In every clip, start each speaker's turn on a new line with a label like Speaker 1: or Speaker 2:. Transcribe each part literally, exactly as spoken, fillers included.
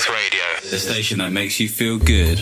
Speaker 1: Health Radio, the station that makes you feel good.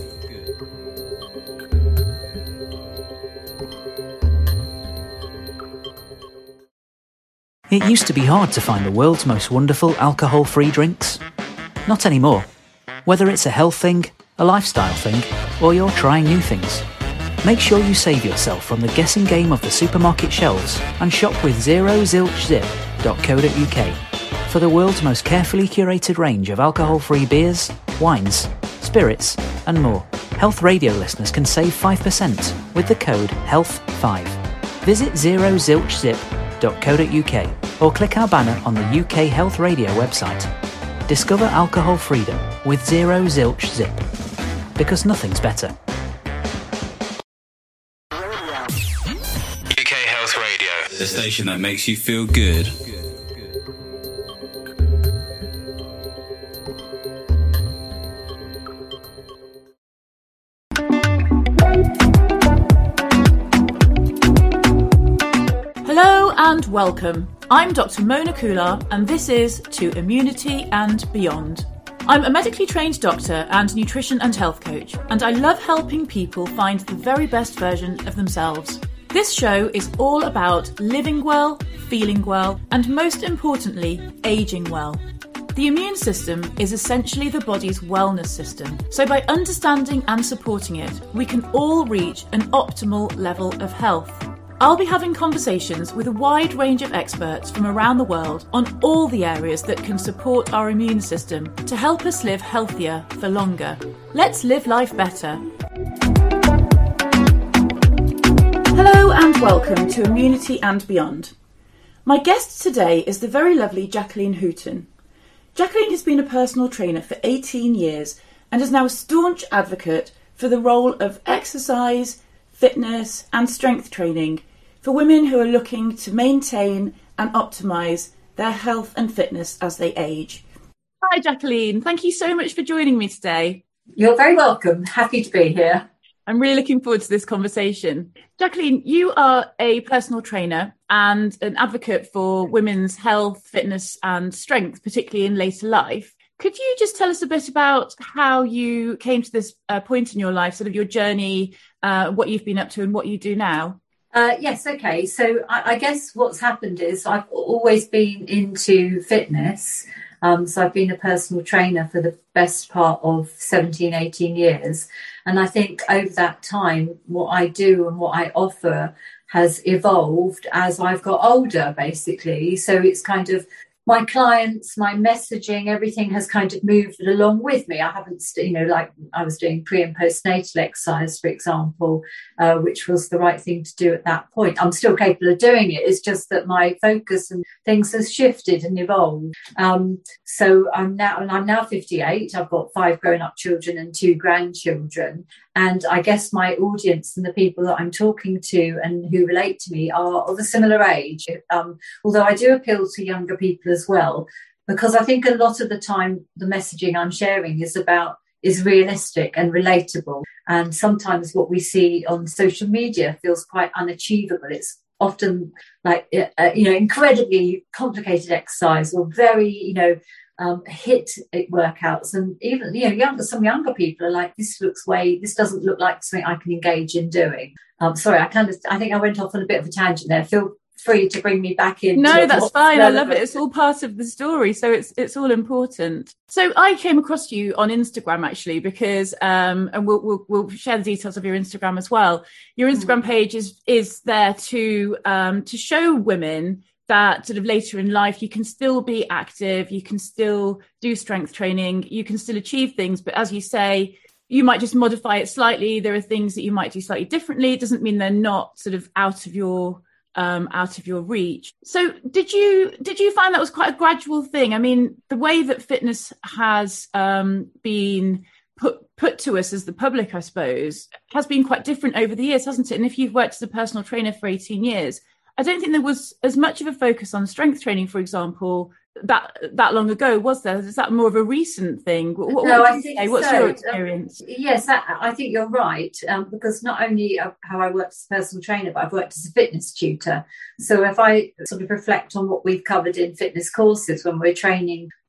Speaker 2: It used to be hard to find the world's most wonderful alcohol-free drinks. Not anymore. Whether it's a health thing, a lifestyle thing, or you're trying new things, make sure you save yourself from the guessing game of the supermarket shelves and shop with zero zilch zip dot co dot uk for the world's most carefully curated range of alcohol-free beers, wines, spirits, and more. Health Radio listeners can save five percent with the code health five. Visit zero zilch zip dot co dot uk or click our banner on the U K Health Radio website. Discover alcohol freedom with Zero Zilch Zip, because nothing's better.
Speaker 1: U K Health Radio, the station that makes you feel good.
Speaker 3: Hello and welcome. I'm Doctor Mona Kular and this is To Immunity and Beyond. I'm a medically trained doctor and nutrition and health coach, and I love helping people find the very best version of themselves. This show is all about living well, feeling well, and most importantly, aging well. The immune system is essentially the body's wellness system, so by understanding and supporting it, we can all reach an optimal level of health. I'll be having conversations with a wide range of experts from around the world on all the areas that can support our immune system to help us live healthier for longer. Let's live life better. Hello and welcome to Immunity and Beyond. My guest today is the very lovely Jacqueline Hooton. Jacqueline has been a personal trainer for eighteen years and is now a staunch advocate for the role of exercise, fitness and strength training for women who are looking to maintain and optimise their health and fitness as they age. Hi Jacqueline, thank you so much for joining me today.
Speaker 4: You're very welcome. Happy to be here.
Speaker 3: I'm really looking forward to this conversation. Jacqueline, you are a personal trainer and an advocate for women's health, fitness and strength, particularly in later life. Could you just tell us a bit about how you came to this uh, point in your life, sort of your journey, uh, what you've been up to and what you do now?
Speaker 4: Uh, yes, okay. So I, I guess what's happened is I've always been into fitness. Um, so I've been a personal trainer for the best part of seventeen, eighteen years. And I think over that time, what I do and what I offer has evolved as I've got older, basically. So it's kind of my clients, my messaging, everything has kind of moved along with me. I haven't, you know, like I was doing pre and postnatal exercise, for example, uh, which was the right thing to do at that point. I'm still capable of doing it. It's just that my focus and things has shifted and evolved. Um, so I'm now, and I'm now fifty-eight. I've got five grown-up children and two grandchildren. And I guess my audience and the people that I'm talking to and who relate to me are of a similar age. Um, although I do appeal to younger people as well, because I think a lot of the time the messaging I'm sharing is about is realistic and relatable. And sometimes what we see on social media feels quite unachievable. It's often like, uh, you know, incredibly complicated exercise or very, you know, um, hit workouts. And even, you know, younger, some younger people are like, this looks way, this doesn't look like something I can engage in doing. Um, sorry, I kind of, I think I went off on a bit of a tangent there. Feel free to bring me back in.
Speaker 3: No, that's fine. Relevant. I love it. It's all part of the story. So it's it's all important. So I came across you on Instagram actually because um and we'll we'll, we'll share the details of your Instagram as well. Your Instagram mm. page is is there to um to show women that sort of later in life you can still be active, you can still do strength training, you can still achieve things, but as you say, you might just modify it slightly. There are things that you might do slightly differently. It doesn't mean they're not sort of out of your Um, out of your reach. So did you did you find that was quite a gradual thing? I mean, the way that fitness has um, been put put to us as the public, I suppose, has been quite different over the years, hasn't it? And if you've worked as a personal trainer for eighteen years, I don't think there was as much of a focus on strength training, for example, that that long ago, was there? Is that more of a recent thing? What,
Speaker 4: no,
Speaker 3: what
Speaker 4: I think
Speaker 3: say? What's
Speaker 4: so.
Speaker 3: your experience?
Speaker 4: Um, yes, I, I think you're right, um, because not only how I worked as a personal trainer, but I've worked as a fitness tutor. So if I sort of reflect on what we've covered in fitness courses when we're training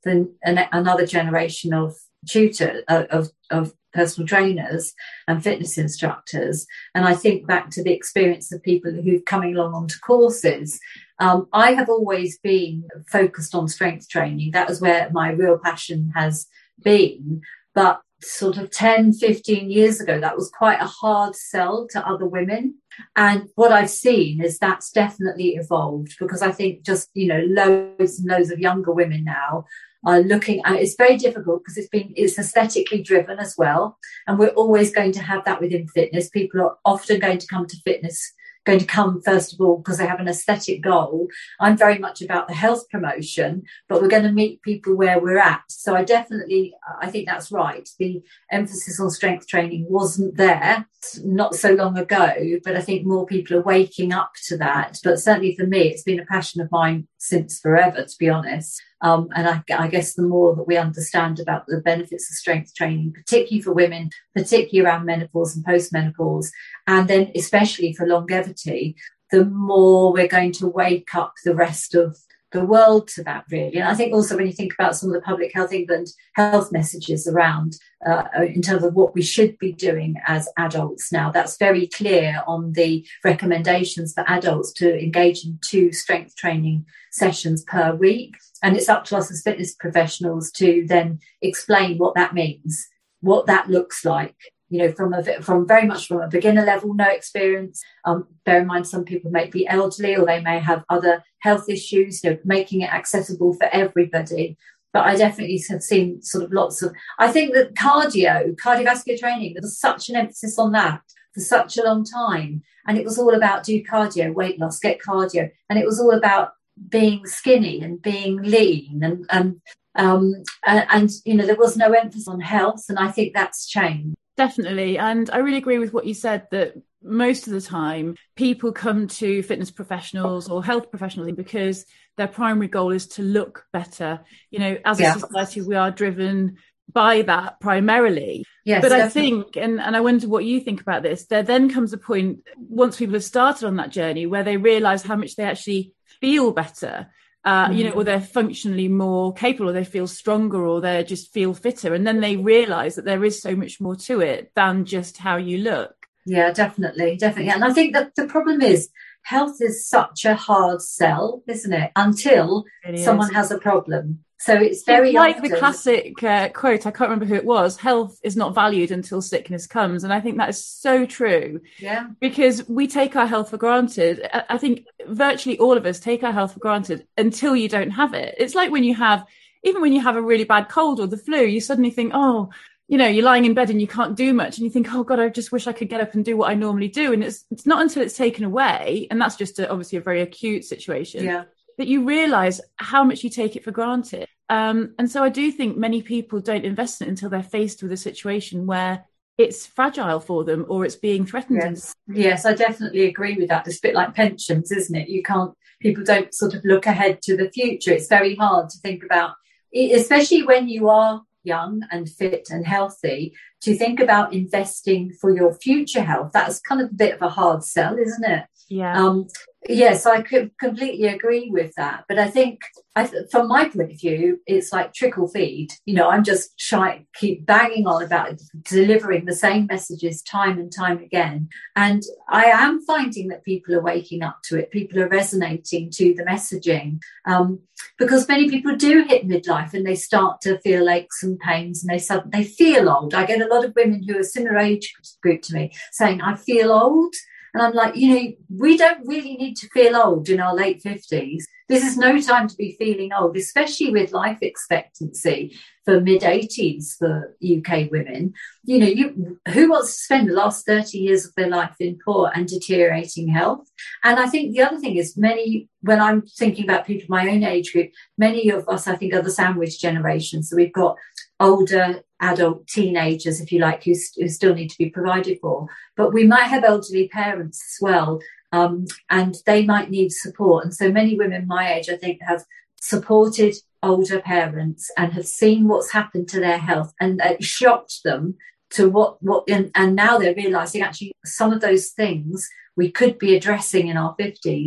Speaker 4: the, an, another generation of tutor uh, of of personal trainers and fitness instructors. And I think back to the experience of people who've coming along onto courses. Um, I have always been focused on strength training. That was where my real passion has been. But sort of ten, fifteen years ago, that was quite a hard sell to other women. And what I've seen is that's definitely evolved, because I think just, you know, loads and loads of younger women now are looking at, it's very difficult because it's been, it's aesthetically driven as well. And we're always going to have that within fitness. People are often going to come to fitness, going to come first of all because they have an aesthetic goal. I'm very much about the health promotion, but we're going to meet people where we're at. So I definitely, I think that's right. The emphasis on strength training wasn't there not so long ago, but I think more people are waking up to that. But certainly for me, it's been a passion of mine since forever, to be honest. Um, and I, I guess the more that we understand about the benefits of strength training, particularly for women, particularly around menopause and postmenopause, and then especially for longevity, the more we're going to wake up the rest of the world to that, really. And I think also when you think about some of the Public Health England health messages around uh, in terms of what we should be doing as adults now, that's very clear on the recommendations for adults to engage in two strength training sessions per week. And it's up to us as fitness professionals to then explain what that means, what that looks like. You know, from a from very much from a beginner level, no experience. Um, bear in mind, some people may be elderly or they may have other health issues. You know, making it accessible for everybody. But I definitely have seen sort of lots of. I think that cardio, cardiovascular training, there was such an emphasis on that for such a long time, and it was all about do cardio, weight loss, get cardio, and it was all about being skinny and being lean and and um and, and you know there was no emphasis on health, and I think that's changed.
Speaker 3: Definitely. And I really agree with what you said, that most of the time people come to fitness professionals or health professionals because their primary goal is to look better. You know, as a yeah. society, we are driven by that primarily. Yes, but definitely. I think, and, and I wonder what you think about this, there then comes a point once people have started on that journey where they realise how much they actually feel better. Uh, you know, or they're functionally more capable, or they feel stronger, or they just feel fitter. And then they realise that there is so much more to it than just how you look.
Speaker 4: Yeah, definitely, definitely. And I think that the problem is health is such a hard sell, isn't it? Until it someone has a problem. So it's very
Speaker 3: it's like
Speaker 4: often...
Speaker 3: the classic uh, quote, I can't remember who it was, health is not valued until sickness comes. And I think that is so true.
Speaker 4: Yeah.
Speaker 3: Because we take our health for granted. I think virtually all of us take our health for granted until you don't have it. It's like when you have, even when you have a really bad cold or the flu, you suddenly think, oh, you know, you're lying in bed and you can't do much. And you think, oh God, I just wish I could get up and do what I normally do. And it's it's not until it's taken away, and that's just a, obviously a very acute situation,
Speaker 4: yeah.
Speaker 3: that you realise how much you take it for granted. Um, and so I do think many people don't invest in it until they're faced with a situation where it's fragile for them or it's being threatened.
Speaker 4: Yes, yes, I definitely agree with that. It's a bit like pensions, isn't it? You can't, people don't sort of look ahead to the future. It's very hard to think about, especially when you are young and fit and healthy, to think about investing for your future health. That's kind of a bit of a hard sell, isn't it?
Speaker 3: Yeah.
Speaker 4: Um, yes, I could completely agree with that. But I think, I, from my point of view, it's like trickle feed. You know, I'm just shy, keep banging on about delivering the same messages time and time again. And I am finding that people are waking up to it. People are resonating to the messaging. Um, because many people do hit midlife and they start to feel aches and pains, and they suddenly they feel old. I get a lot of women who are similar age group to me saying, I feel old. And I'm like, you know, we don't really need to feel old in our late fifties. This is no time to be feeling old, especially with life expectancy for mid eighties for U K women. You know, you, who wants to spend the last thirty years of their life in poor and deteriorating health? And I think the other thing is many, when I'm thinking about people my own age group, many of us, I think, are the sandwich generation. So we've got older adult teenagers, if you like, who, who still need to be provided for. But we might have elderly parents as well, um, and they might need support. And so many women my age, I think, have supported older parents and have seen what's happened to their health, and it shocked them to what, what and, and now they're realising actually some of those things we could be addressing in our fifties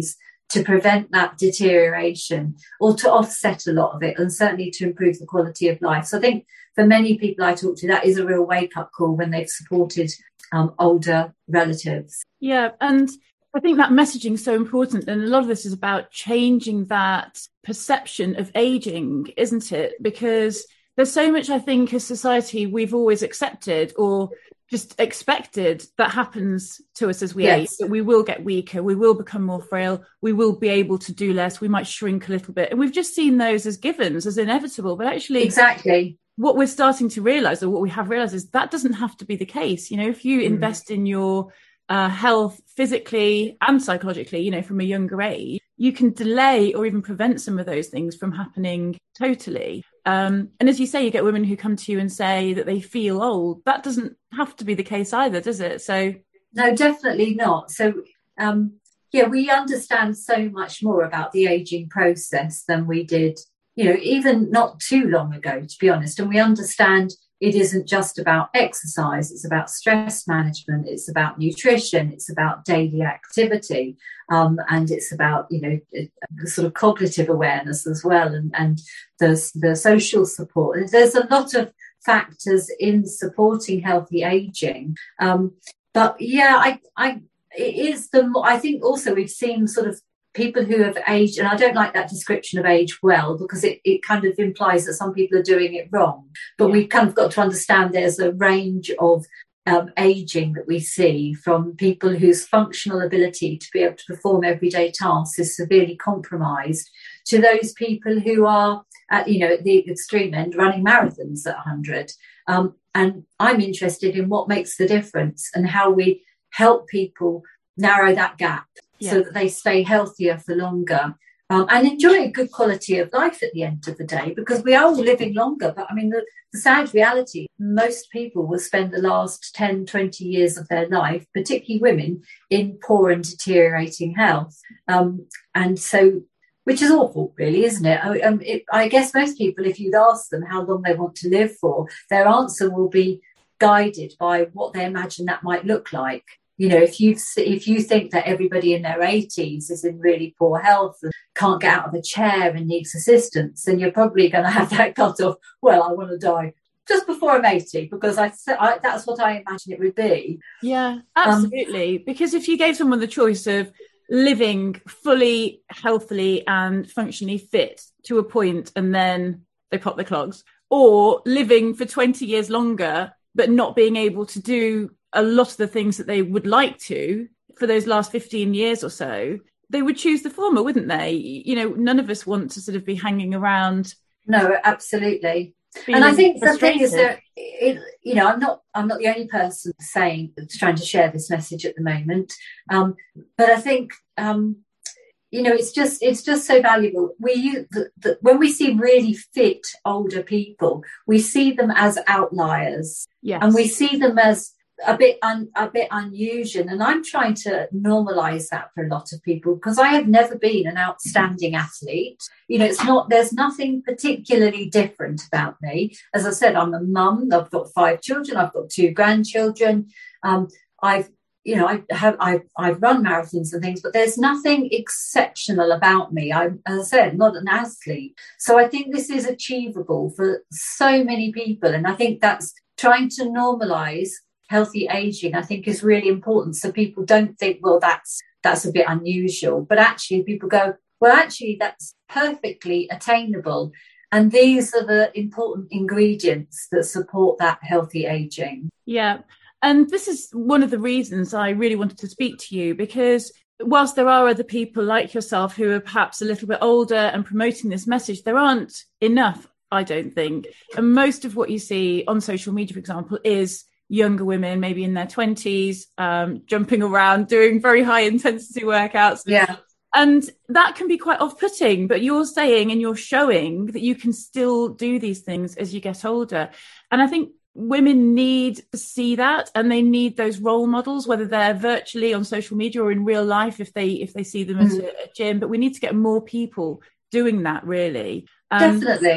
Speaker 4: to prevent that deterioration or to offset a lot of it, and certainly to improve the quality of life. So I think for many people I talk to, that is a real wake-up call when they've supported um, older relatives.
Speaker 3: Yeah, and I think that messaging is so important. And a lot of this is about changing that perception of aging, isn't it? Because there's so much, I think, as society we've always accepted or just expected that happens to us as we
Speaker 4: yes.
Speaker 3: age, that we will get weaker, we will become more frail, we will be able to do less, we might shrink a little bit. And we've just seen those as givens, as inevitable. But actually,
Speaker 4: exactly,
Speaker 3: what we're starting to realise, or what we have realised, is that doesn't have to be the case. You know, if you mm. invest in your uh, health physically and psychologically, you know, from a younger age, you can delay or even prevent some of those things from happening totally. Um, and as you say, you get women who come to you and say that they feel old. That doesn't have to be the case either, does it? So
Speaker 4: no, definitely not. So um, yeah, we understand so much more about the aging process than we did, you know, even not too long ago, to be honest. And we understand it isn't just about exercise. It's about stress management. It's about nutrition. It's about daily activity. Um, and it's about, you know, sort of cognitive awareness as well, and, and the, the social support. There's a lot of factors in supporting healthy aging. Um, but yeah, I, I, it is the, I think also we've seen sort of people who have aged, and I don't like that description of age well, because it, it kind of implies that some people are doing it wrong. But we've kind of got to understand there's a range of um, aging that we see, from people whose functional ability to be able to perform everyday tasks is severely compromised, to those people who are at, you know, at the extreme end, running marathons at one hundred. Um, and I'm interested in what makes the difference and how we help people narrow that gap. Yeah. So that they stay healthier for longer, um, and enjoy a good quality of life at the end of the day, because we are all living longer. But I mean, the, the sad reality, most people will spend the last ten, twenty years of their life, particularly women, in poor and deteriorating health. Um, and so, which is awful, really, isn't it? I, um, it? I guess most people, if you'd ask them how long they want to live for, their answer will be guided by what they imagine that might look like. You know, if you if you think that everybody in their eighties is in really poor health and can't get out of a chair and needs assistance, then you're probably going to have that cut off. Well, I want to die just before I'm eighty, because I, I that's what I imagine it would be.
Speaker 3: Yeah, absolutely. Um, because if you gave someone the choice of living fully, healthily and functionally fit to a point, and then they pop the clogs, or living for twenty years longer but not being able to do a lot of the things that they would like to for those last fifteen years or so, they would choose the former, wouldn't they? You know, none of us want to sort of be hanging around.
Speaker 4: No, absolutely. And I think the thing is that, it, you know, I'm not I'm not the only person saying, trying to share this message at the moment. Um, but I think, um, you know, it's just it's just so valuable. We use the, the, when we see really fit older people, we see them as outliers.
Speaker 3: Yes.
Speaker 4: And we see them as a bit un, a bit unusual, and I'm trying to normalize that for a lot of people, because I have never been an outstanding athlete. You know, it's not there's nothing particularly different about me. As I said, I'm a mum. I've got five children. I've got two grandchildren. Um, I've you know I have I I've run marathons and things, but there's nothing exceptional about me. I'm, as I said, not an athlete. So I think this is achievable for so many people, and I think that's trying to normalize healthy aging, I think, is really important, so people don't think, well, that's that's a bit unusual, but actually people go, well, actually that's perfectly attainable, and these are the important ingredients that support that healthy aging.
Speaker 3: Yeah, and this is one of the reasons I really wanted to speak to you, because whilst there are other people like yourself who are perhaps a little bit older and promoting this message, there aren't enough, I don't think. And most of what you see on social media, for example, is younger women, maybe in their twenties, um, jumping around, doing very high intensity workouts.
Speaker 4: Yeah.
Speaker 3: And that can be quite off-putting, but you're saying and you're showing that you can still do these things as you get older. And I think women need to see that, and they need those role models, whether they're virtually on social media or in real life, if they if they see them mm. at a, a gym. But we need to get more people doing that, really.
Speaker 4: Um, Definitely.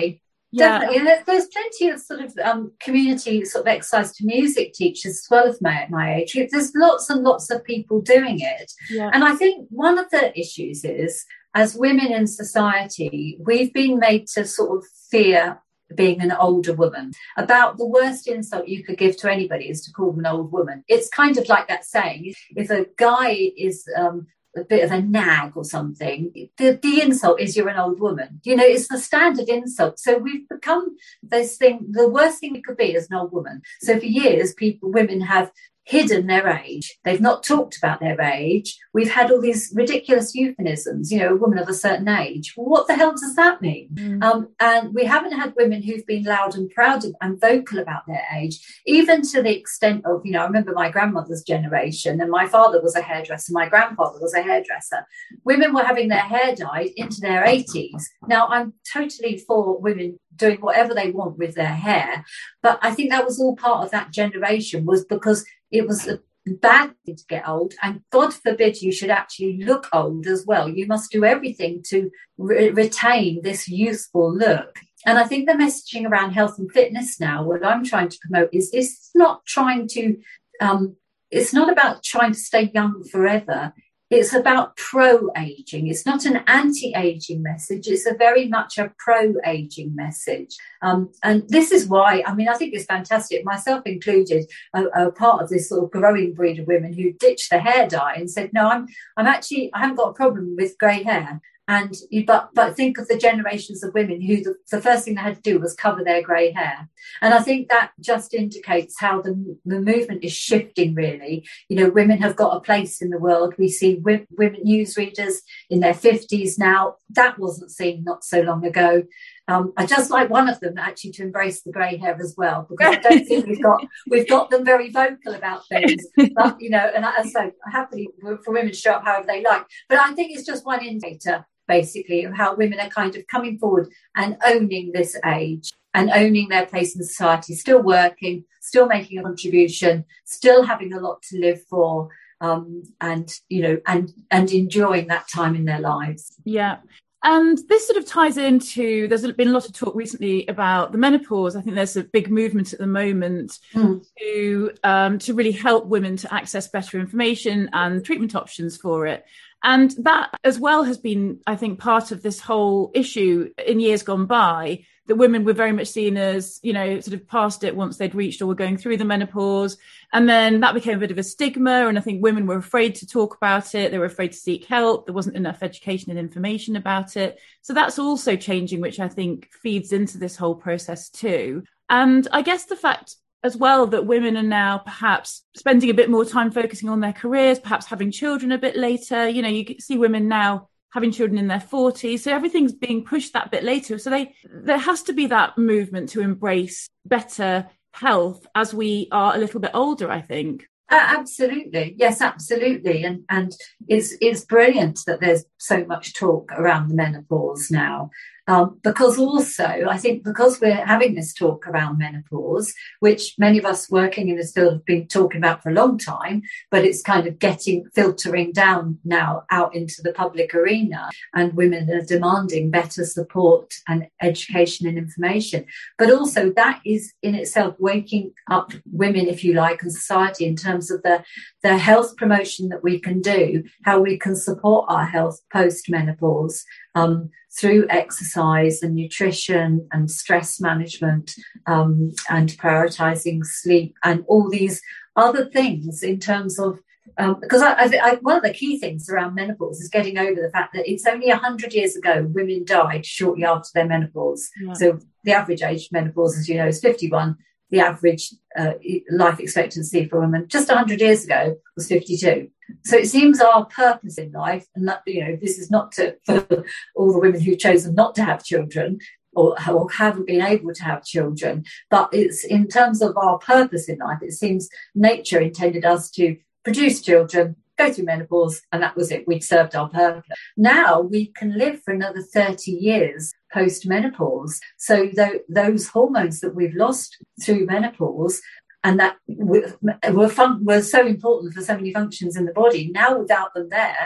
Speaker 3: Yeah.
Speaker 4: Definitely. There's plenty of sort of um, community sort of exercise to music teachers as well as my, my age. There's lots and lots of people doing it.
Speaker 3: Yeah.
Speaker 4: And I think one of the issues is, as women in society, we've been made to sort of fear being an older woman. About the worst insult you could give to anybody is to call them an old woman. It's kind of like that saying, if a guy is um, a bit of a nag or something, the, the insult is you're an old woman. You know, it's the standard insult. So we've become this thing, the worst thing we could be is an old woman. So for years, people, women have hidden their age. They've not talked about their age. We've had all these ridiculous euphemisms, you know, a woman of a certain age. Well, what the hell does that mean? Mm. Um, and we haven't had women who've been loud and proud and vocal about their age, even to the extent of, you know, I remember my grandmother's generation, and my father was a hairdresser, my grandfather was a hairdresser. Women were having their hair dyed into their eighties. Now, I'm totally for women doing whatever they want with their hair, but I think that was all part of that generation, was because it was a bad thing to get old, and God forbid you should actually look old as well. You must do everything to re- retain this youthful look. And I think the messaging around health and fitness now, what I'm trying to promote is it's not trying to, um, it's not about trying to stay young forever. It's about pro-aging. It's not an anti-aging message. It's a very much a pro-aging message. Um, and this is why, I mean, I think it's fantastic, myself included, a, a part of this sort of growing breed of women who ditched the hair dye and said, no, I'm I'm actually, I haven't got a problem with grey hair. And but but think of the generations of women who the, the first thing they had to do was cover their grey hair. And I think that just indicates how the, the movement is shifting, really. You know, women have got a place in the world. We see w- women newsreaders in their fifties now. That wasn't seen not so long ago. Um, I just like one of them actually to embrace the grey hair as well, because I don't think we've got we've got them very vocal about things. But, you know, and as I say, happily for women to show up however they like. But I think it's just one indicator, basically, of how women are kind of coming forward and owning this age and owning their place in society, still working, still making a contribution, still having a lot to live for, um, and, you know, and, and enjoying that time in their lives.
Speaker 3: Yeah. And this sort of ties into, there's been a lot of talk recently about the menopause. I think there's a big movement at the moment mm. to um, to really help women to access better information and treatment options for it. And that as well has been, I think, part of this whole issue in years gone by, that women were very much seen as, you know, sort of past it once they'd reached or were going through the menopause. And then that became a bit of a stigma. And I think women were afraid to talk about it. They were afraid to seek help. There wasn't enough education and information about it. So that's also changing, which I think feeds into this whole process too. And I guess the fact as well that women are now perhaps spending a bit more time focusing on their careers, perhaps having children a bit later. You know, you see women now having children in their forties. So everything's being pushed that bit later. So they, there has to be that movement to embrace better health as we are a little bit older, I think.
Speaker 4: Uh, absolutely. Yes, absolutely. And and it's it's brilliant that there's so much talk around the menopause now. Um, because also, I think because we're having this talk around menopause, which many of us working in this field have been talking about for a long time, but it's kind of getting, filtering down now out into the public arena, and women are demanding better support and education and information. But also that is in itself waking up women, if you like, and society in terms of the, the health promotion that we can do, how we can support our health post-menopause, um, through exercise and nutrition and stress management, um, and prioritising sleep and all these other things in terms of, um, because I, I, I, one of the key things around menopause is getting over the fact that it's only one hundred years ago women died shortly after their menopause. Yeah. So the average age of menopause, as you know, is fifty-one. The average uh, life expectancy for women just one hundred years ago was fifty-two. So it seems our purpose in life, and that, you know, this is not to, for all the women who've chosen not to have children or, or haven't been able to have children, but it's in terms of our purpose in life, it seems nature intended us to produce children, go through menopause, and that was it. We'd served our purpose. Now we can live for another thirty years post-menopause. So th- those hormones that we've lost through menopause and that were, were, fun- were so important for so many functions in the body, now without them there,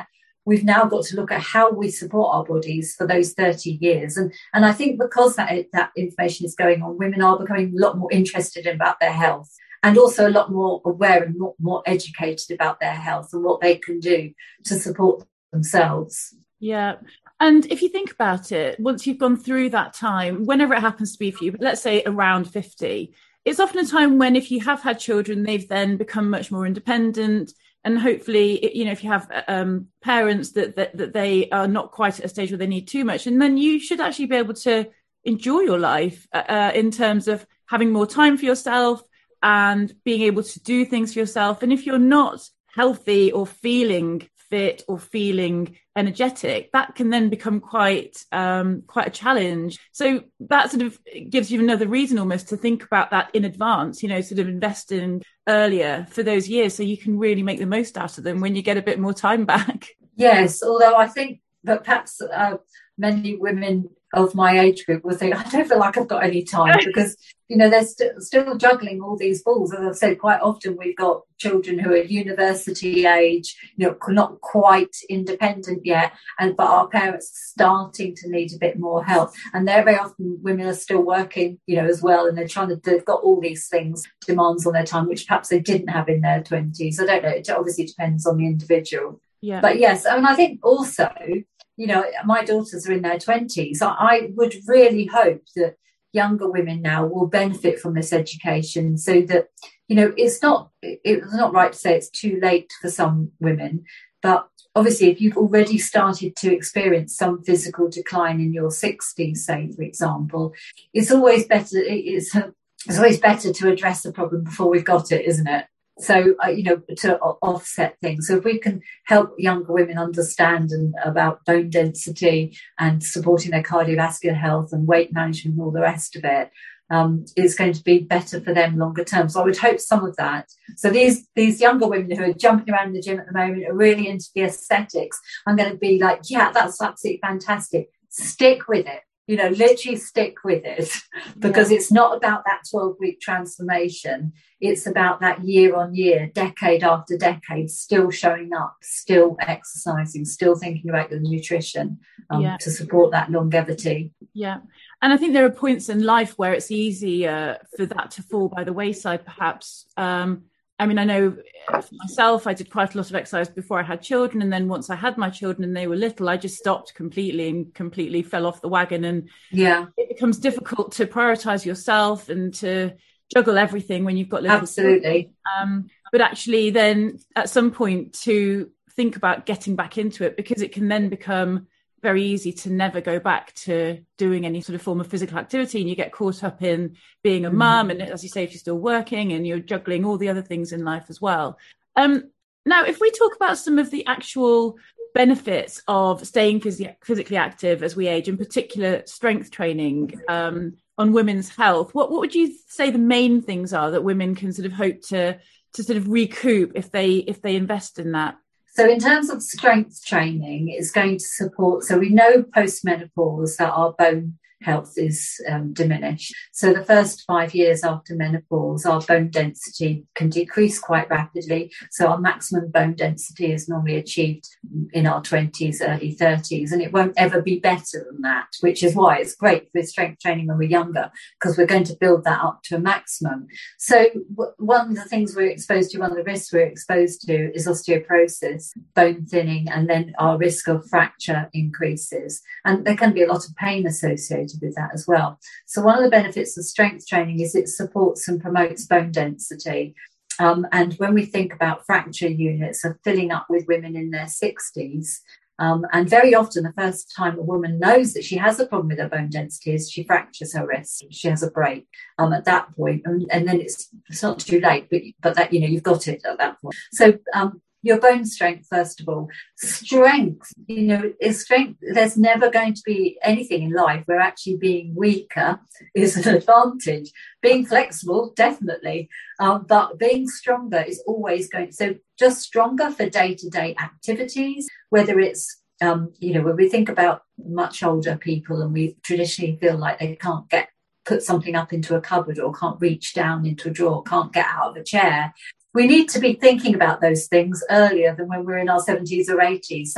Speaker 4: we've now got to look at how we support our bodies for those thirty years. And, and I think because that, that information is going on, women are becoming a lot more interested about their health, and also a lot more aware and more, more educated about their health and what they can do to support themselves.
Speaker 3: Yeah. And if you think about it, once you've gone through that time, whenever it happens to be for you, but let's say around fifty, it's often a time when if you have had children, they've then become much more independent. And hopefully, you know, if you have um, parents that, that that they are not quite at a stage where they need too much, and then you should actually be able to enjoy your life uh, in terms of having more time for yourself and being able to do things for yourself. And if you're not healthy or feeling fit or feeling energetic, that can then become quite um, quite a challenge. So that sort of gives you another reason almost to think about that in advance, you know, sort of invest in earlier for those years so you can really make the most out of them when you get a bit more time back.
Speaker 4: Yes, although I think that perhaps uh, many women of my age group will think, I don't feel like I've got any time because, you know, they're st- still juggling all these balls. As I've said, quite often we've got children who are university age, you know, not quite independent yet, and but our parents are starting to need a bit more help. And they're very often women are still working, you know, as well, and they're trying to, they've got all these things, demands on their time, which perhaps they didn't have in their twenties. I don't know. It obviously depends on the individual.
Speaker 3: Yeah.
Speaker 4: But yes, I mean, I think also, you know, my daughters are in their twenties. I, I would really hope that younger women now will benefit from this education so that, you know, it's not, it's not right to say it's too late for some women, but obviously if you've already started to experience some physical decline in your sixties, say, for example, it's always better, it's, it's always better to address the problem before we've got it, isn't it? So, uh, you know, to offset things. So if we can help younger women understand and about bone density and supporting their cardiovascular health and weight management and all the rest of it, um, it's going to be better for them longer term. So I would hope some of that. So these these younger women who are jumping around in the gym at the moment are really into the aesthetics. I'm going to be like, yeah, that's absolutely fantastic. Stick with it. You know, literally stick with it because yeah. It's not about that twelve-week transformation. It's about that year on year, decade after decade, still showing up, still exercising, still thinking about your nutrition um, yeah. to support that longevity.
Speaker 3: Yeah. And I think there are points in life where it's easier for that to fall by the wayside, perhaps. Um, I mean, I know for myself, I did quite a lot of exercise before I had children. And then once I had my children and they were little, I just stopped completely and completely fell off the wagon. And
Speaker 4: yeah,
Speaker 3: it becomes difficult to prioritize yourself and to juggle everything when you've got little
Speaker 4: Absolutely.
Speaker 3: Um, but actually then at some point to think about getting back into it, because it can then become very easy to never go back to doing any sort of form of physical activity, and you get caught up in being a mm. mum, and as you say, if you're still working and you're juggling all the other things in life as well. Um, now, if we talk about some of the actual benefits of staying phys- physically active as we age, in particular strength training um, on women's health, what, what would you say the main things are that women can sort of hope to to sort of recoup if they if they invest in that?
Speaker 4: So in terms of strength training, it's going to support, so we know post-menopause that our bone health is um, diminished. So the first five years after menopause, our bone density can decrease quite rapidly. So our maximum bone density is normally achieved in our twenties, early thirties, and it won't ever be better than that, which is why it's great with strength training when we're younger, because we're going to build that up to a maximum. So w- one of the things we're exposed to, one of the risks we're exposed to is osteoporosis, bone thinning, and then our risk of fracture increases. And there can be a lot of pain associated with that as well. So one of the benefits of strength training is it supports and promotes bone density. Um, and when we think about fracture units are filling up with women in their sixties, um, and very often the first time a woman knows that she has a problem with her bone density is she fractures her wrist, she has a break um, at that point, and, and then it's it's not too late, but but that, you know, you've got it at that point. So um, your bone strength, first of all. Strength, you know, is strength. There's never going to be anything in life where actually being weaker is an advantage. Being flexible, definitely. Um, but being stronger is always going to, so just stronger for day-to-day activities, whether it's, um, you know, when we think about much older people and we traditionally feel like they can't get, put something up into a cupboard or can't reach down into a drawer, can't get out of a chair. We need to be thinking about those things earlier than when we're in our seventies or eighties. So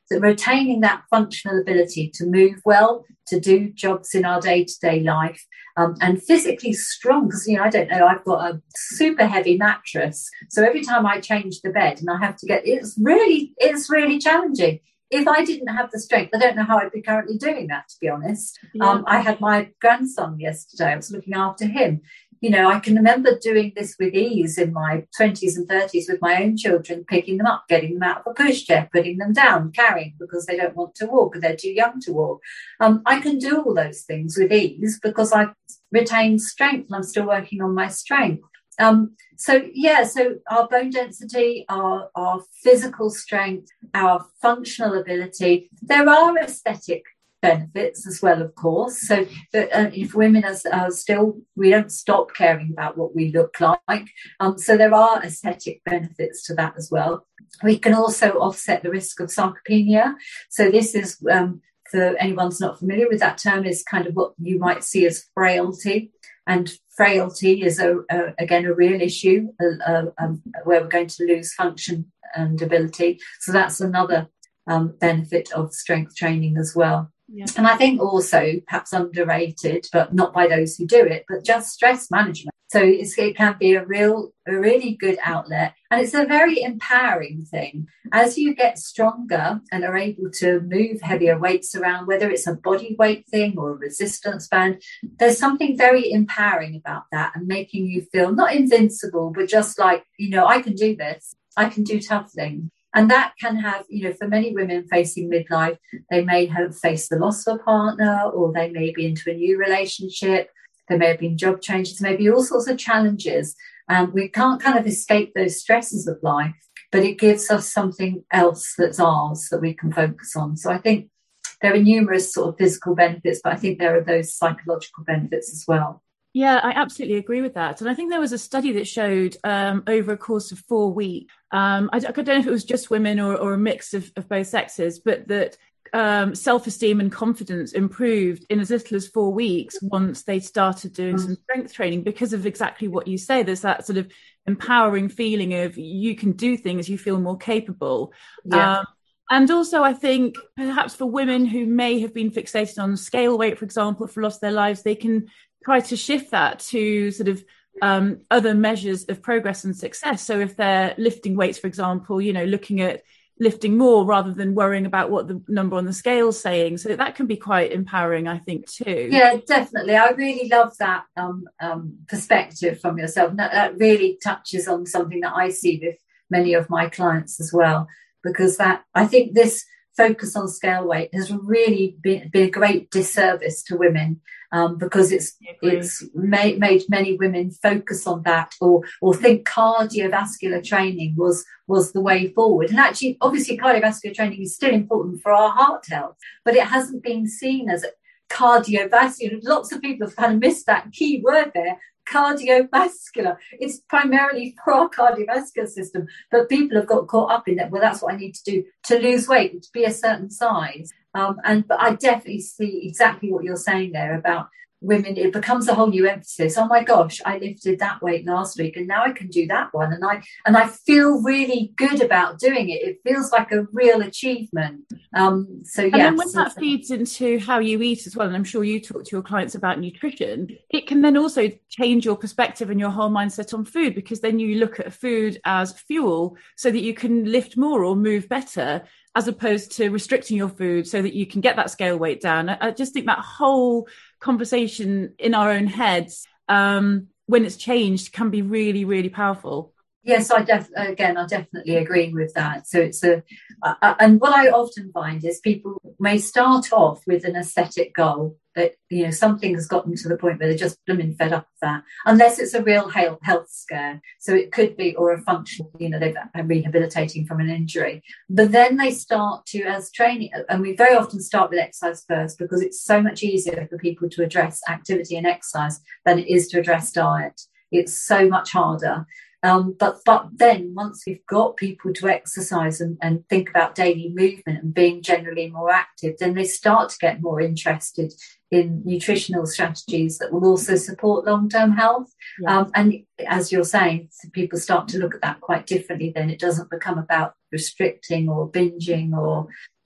Speaker 4: that retaining that functional ability to move well, to do jobs in our day-to-day life, um, and physically strong, because, you know, I don't know, I've got a super heavy mattress. So every time I change the bed and I have to get, it's really, it's really challenging. If I didn't have the strength, I don't know how I'd be currently doing that, to be honest. Yeah. Um, I had my grandson yesterday. I was looking after him. You know, I can remember doing this with ease in my twenties and thirties with my own children, picking them up, getting them out of a pushchair, putting them down, carrying because they don't want to walk or they're too young to walk. Um, I can do all those things with ease because I retain strength and I'm still working on my strength. Um, so, yeah, so our bone density, our, our physical strength, our functional ability, there are aesthetic benefits as well, of course. So that, uh, if women are, are still, we don't stop caring about what we look like. Um, so there are aesthetic benefits to that as well. We can also offset the risk of sarcopenia. So this is, um, for anyone who's not familiar with that term, is kind of what you might see as frailty. And frailty is, a, a, again, a real issue uh, um, where we're going to lose function and ability. So that's another um, benefit of strength training as well. Yeah. And I think also perhaps underrated, but not by those who do it, but just stress management. So it's, it can be a real, a really good outlet. And it's a very empowering thing. As you get stronger and are able to move heavier weights around, whether it's a body weight thing or a resistance band, there's something very empowering about that and making you feel not invincible, but just like, you know, I can do this. I can do tough things. And that can have, you know, for many women facing midlife, they may have faced the loss of a partner, or they may be into a new relationship. There may have been job changes, maybe all sorts of challenges. And we can't kind of escape those stresses of life, but it gives us something else that's ours that we can focus on. So I think there are numerous sort of physical benefits, but I think there are those psychological benefits as well.
Speaker 3: Yeah, I absolutely agree with that. And I think there was a study that showed um, over a course of four weeks, um, I, I don't know if it was just women or, or a mix of, of both sexes, but that um, self-esteem and confidence improved in as little as four weeks once they started doing mm. some strength training, because of exactly what you say. There's that sort of empowering feeling of you can do things, you feel more capable. Yeah. Um, And also, I think perhaps for women who may have been fixated on scale weight, for example, for lost their lives, they can try to shift that to sort of um, other measures of progress and success. So if they're lifting weights, for example, you know, looking at lifting more rather than worrying about what the number on the scale is saying. So that can be quite empowering, I think, too.
Speaker 4: Yeah, definitely. I really love that um, um, perspective from yourself. That, that really touches on something that I see with many of my clients as well. Because that, I think this focus on scale weight has really been, been a great disservice to women, um, because it's it's made, made many women focus on that, or or think cardiovascular training was was the way forward. And actually, obviously, cardiovascular training is still important for our heart health, but it hasn't been seen as cardiovascular. Lots of people have kind of missed that key word there. Cardiovascular. It's primarily for our cardiovascular system, but people have got caught up in that. Well, that's what I need to do to lose weight, to be a certain size. Um, and but I definitely see exactly what you're saying there about women. It becomes a whole new emphasis. Oh my gosh, I lifted that weight last week, and now I can do that one, and I and I feel really good about doing it. It feels like a real achievement. Um, so yeah.
Speaker 3: And then when that feeds into how you eat as well, and I'm sure you talk to your clients about nutrition, it can then also change your perspective and your whole mindset on food, because then you look at food as fuel so that you can lift more or move better, as opposed to restricting your food so that you can get that scale weight down. I, I just think that whole conversation in our own heads, um, when it's changed, can be really, really powerful.
Speaker 4: Yes, I def- again, I definitely agree with that. So it's a, uh, and what I often find is people may start off with an aesthetic goal that, you know, something has gotten to the point where they're just blooming fed up with that, unless it's a real health scare. So it could be, or a functional, you know, they've been rehabilitating from an injury. But then they start to, as training, and we very often start with exercise first, because it's so much easier for people to address activity and exercise than it is to address diet. It's so much harder. Um, but but then once we've got people to exercise and, and think about daily movement and being generally more active, then they start to get more interested in nutritional strategies that will also support long-term health. Yeah. Um, and as you're saying, people start to look at that quite differently. Then it doesn't become about restricting or binging or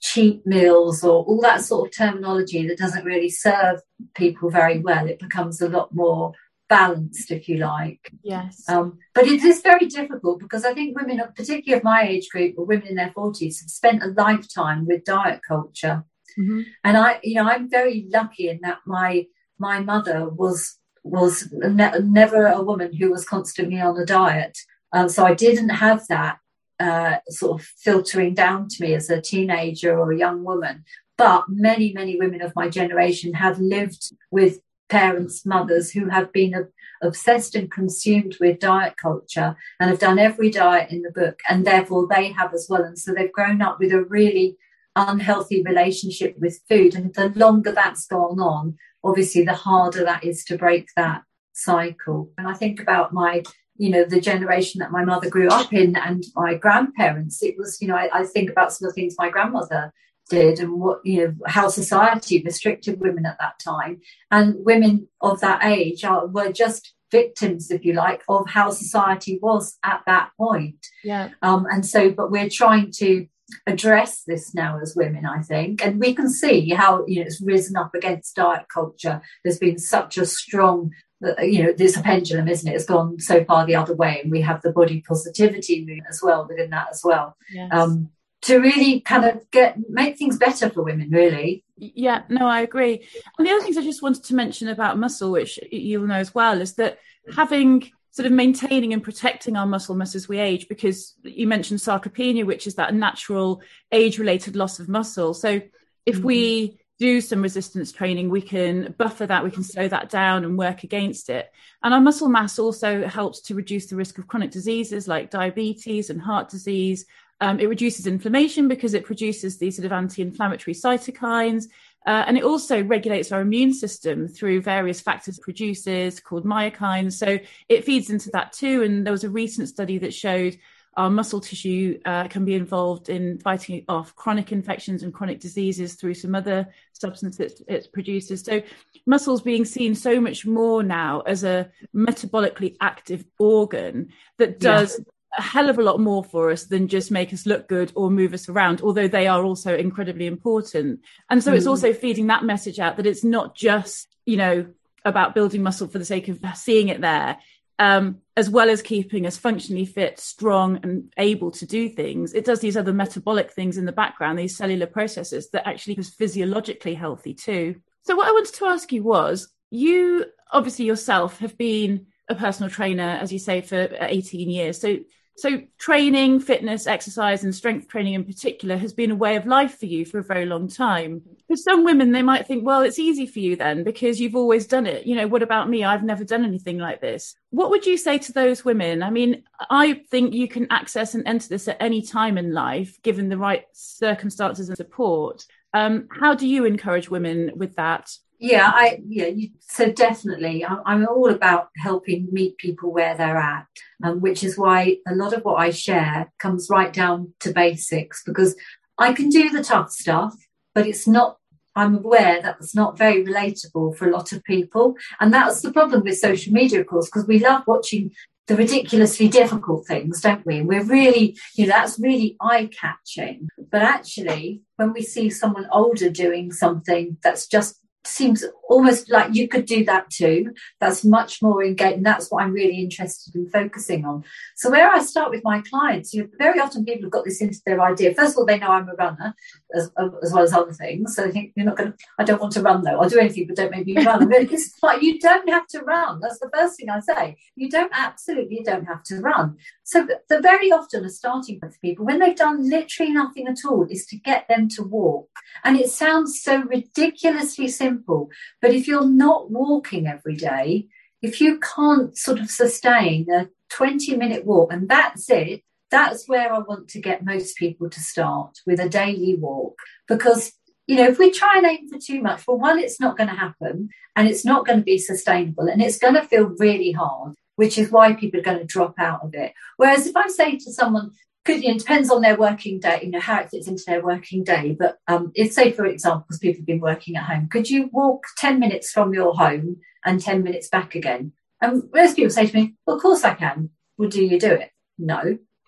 Speaker 4: cheat meals or all that sort of terminology that doesn't really serve people very well. It becomes a lot more balanced, if you like.
Speaker 3: Yes.
Speaker 4: Um, but it is very difficult because I think women, particularly of my age group or women in their forties, have spent a lifetime with diet culture.
Speaker 3: Mm-hmm.
Speaker 4: And I, you know, I'm very lucky in that my my mother was was ne- never a woman who was constantly on a diet. Um, so I didn't have that uh, sort of filtering down to me as a teenager or a young woman. But many, many women of my generation have lived with parents, mothers who have been ob- obsessed and consumed with diet culture and have done every diet in the book, and therefore they have as well. And so they've grown up with a really unhealthy relationship with food. And the longer that's gone on, obviously, the harder that is to break that cycle. And I think about my, you know, the generation that my mother grew up in and my grandparents. It was, you know, I, I think about some of the things my grandmother did and what, you know, how society restricted women at that time. And women of that age are, were just victims, if you like, of how society was at that point.
Speaker 3: Yeah.
Speaker 4: Um, and so, but we're trying to address this now as women, I think, and we can see how, you know, it's risen up against diet culture. There's been such a strong, you know, there's a pendulum, isn't it? It's gone so far the other way, and we have the body positivity movement as well within that as well.
Speaker 3: Yes.
Speaker 4: Um, to really kind of get make things better for women, really.
Speaker 3: Yeah, no, I agree. And the other things I just wanted to mention about muscle, which you'll know as well, is that having sort of maintaining and protecting our muscle mass as we age, because you mentioned sarcopenia, which is that natural age-related loss of muscle. So if mm-hmm. we do some resistance training, we can buffer that, we can slow that down and work against it. And our muscle mass also helps to reduce the risk of chronic diseases like diabetes and heart disease. Um, it reduces inflammation because it produces these sort of anti-inflammatory cytokines. Uh, and it also regulates our immune system through various factors it produces called myokines. So it feeds into that too. And there was a recent study that showed our muscle tissue uh, can be involved in fighting off chronic infections and chronic diseases through some other substances it produces. So muscles being seen so much more now as a metabolically active organ that does yeah. a hell of a lot more for us than just make us look good or move us around, although they are also incredibly important. And so mm. it's also feeding that message out that it's not just, you know, about building muscle for the sake of seeing it there, um, as well as keeping us functionally fit, strong and able to do things. It does these other metabolic things in the background, these cellular processes that actually is physiologically healthy too. So what I wanted to ask you was, you obviously yourself have been a personal trainer, as you say, for eighteen years. So So training, fitness, exercise and strength training in particular has been a way of life for you for a very long time. For some women, they might think, well, it's easy for you then because you've always done it. You know, what about me? I've never done anything like this. What would you say to those women? I mean, I think you can access and enter this at any time in life, given the right circumstances and support. Um, how do you encourage women with that?
Speaker 4: Yeah, I yeah. You, so definitely, I'm, I'm all about helping meet people where they're at, um, which is why a lot of what I share comes right down to basics. Because I can do the tough stuff, but it's not. I'm aware that it's not very relatable for a lot of people, and that's the problem with social media, of course, because we love watching the ridiculously difficult things, don't we? And we're really, you know, that's really eye-catching. But actually, when we see someone older doing something that's just seems almost like you could do that too, that's much more engaging. That's what I'm really interested in focusing on. So where I start with my clients, you know, very often people have got this into their idea. First of all, they know I'm a runner as, as well as other things. So they think, you're not going to, I don't want to run though. I'll do anything, but don't make me run. But it's like, you don't have to run. That's the first thing I say. You don't absolutely you don't have to run. So the, the very often a starting point for people, when they've done literally nothing at all, is to get them to walk. And it sounds so ridiculously simple, but if you're not walking every day, if you can't sort of sustain a twenty minute walk, and that's it, that's where I want to get most people to start, with a daily walk. Because, you know, if we try and aim for too much, well, one, it's not going to happen and it's not going to be sustainable and it's going to feel really hard, which is why people are going to drop out of it. Whereas if I'm saying to someone, Could, you know, it depends on their working day, you know, how it fits into their working day. But um, if, say, for example, because people have been working at home, could you walk ten minutes from your home and ten minutes back again? And most people say to me, well, of course I can. Well, do you do it? No.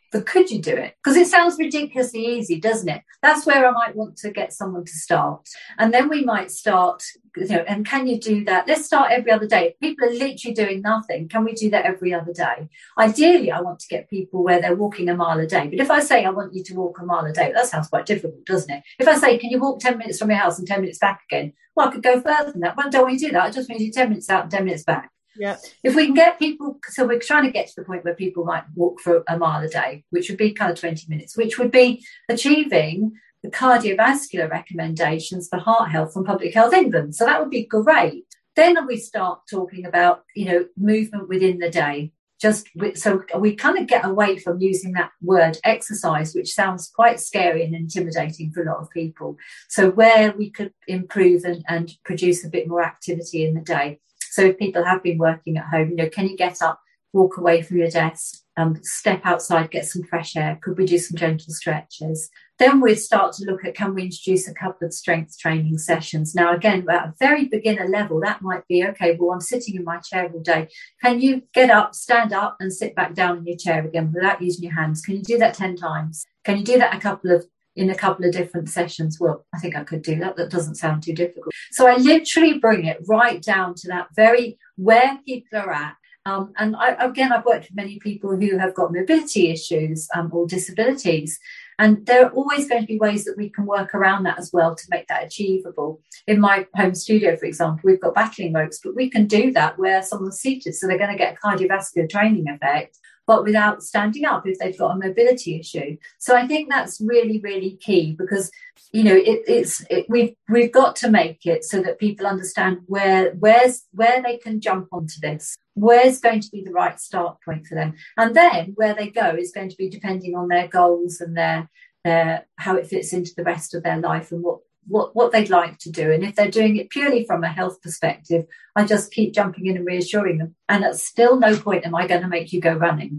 Speaker 4: but could you do it? Because it sounds ridiculously easy, doesn't it? That's where I might want to get someone to start. And then we might start, you know, and can you do that? Let's start every other day. If people are literally doing nothing, can we do that every other day? Ideally, I want to get people where they're walking a mile a day. But if I say I want you to walk a mile a day, that sounds quite difficult, doesn't it? If I say, can you walk ten minutes from your house and ten minutes back again? Well, I could go further than that. Well, I don't want you to do that. I just want you to do ten minutes out and ten minutes back.
Speaker 3: Yeah.
Speaker 4: If we can get people, so we're trying to get to the point where people might walk for a mile a day, which would be kind of twenty minutes, which would be achieving the cardiovascular recommendations for heart health from Public Health England. So that would be great. Then we start talking about, you know, movement within the day. Just so we kind of get away from using that word exercise, which sounds quite scary and intimidating for a lot of people. So where we could improve and, and produce a bit more activity in the day. So if people have been working at home, you know, can you get up, walk away from your desk, um, step outside, get some fresh air? Could we do some gentle stretches? Then we'd start to look at, can we introduce a couple of strength training sessions? Now, again, at a very beginner level, that might be, okay, well, I'm sitting in my chair all day. Can you get up, stand up and sit back down in your chair again without using your hands? Can you do that ten times? Can you do that a couple of in a couple of different sessions? Well, I think I could do that. That doesn't sound too difficult. So I literally bring it right down to that very where people are at. Um, and I, again, I've worked with many people who have got mobility issues um, or disabilities. And there are always going to be ways that we can work around that as well to make that achievable. In my home studio, for example, we've got battling ropes, but we can do that where someone's seated. So they're going to get a cardiovascular training effect, but without standing up if they've got a mobility issue. So I think that's really, really key because, you know, it, it's it, we've we've got to make it so that people understand where where's where they can jump onto this, where's going to be the right start point for them, and then where they go is going to be depending on their goals and their their how it fits into the rest of their life and what. What, what they'd like to do. And if they're doing it purely from a health perspective, I just keep jumping in and reassuring them. And at still no point am I going to make you go running.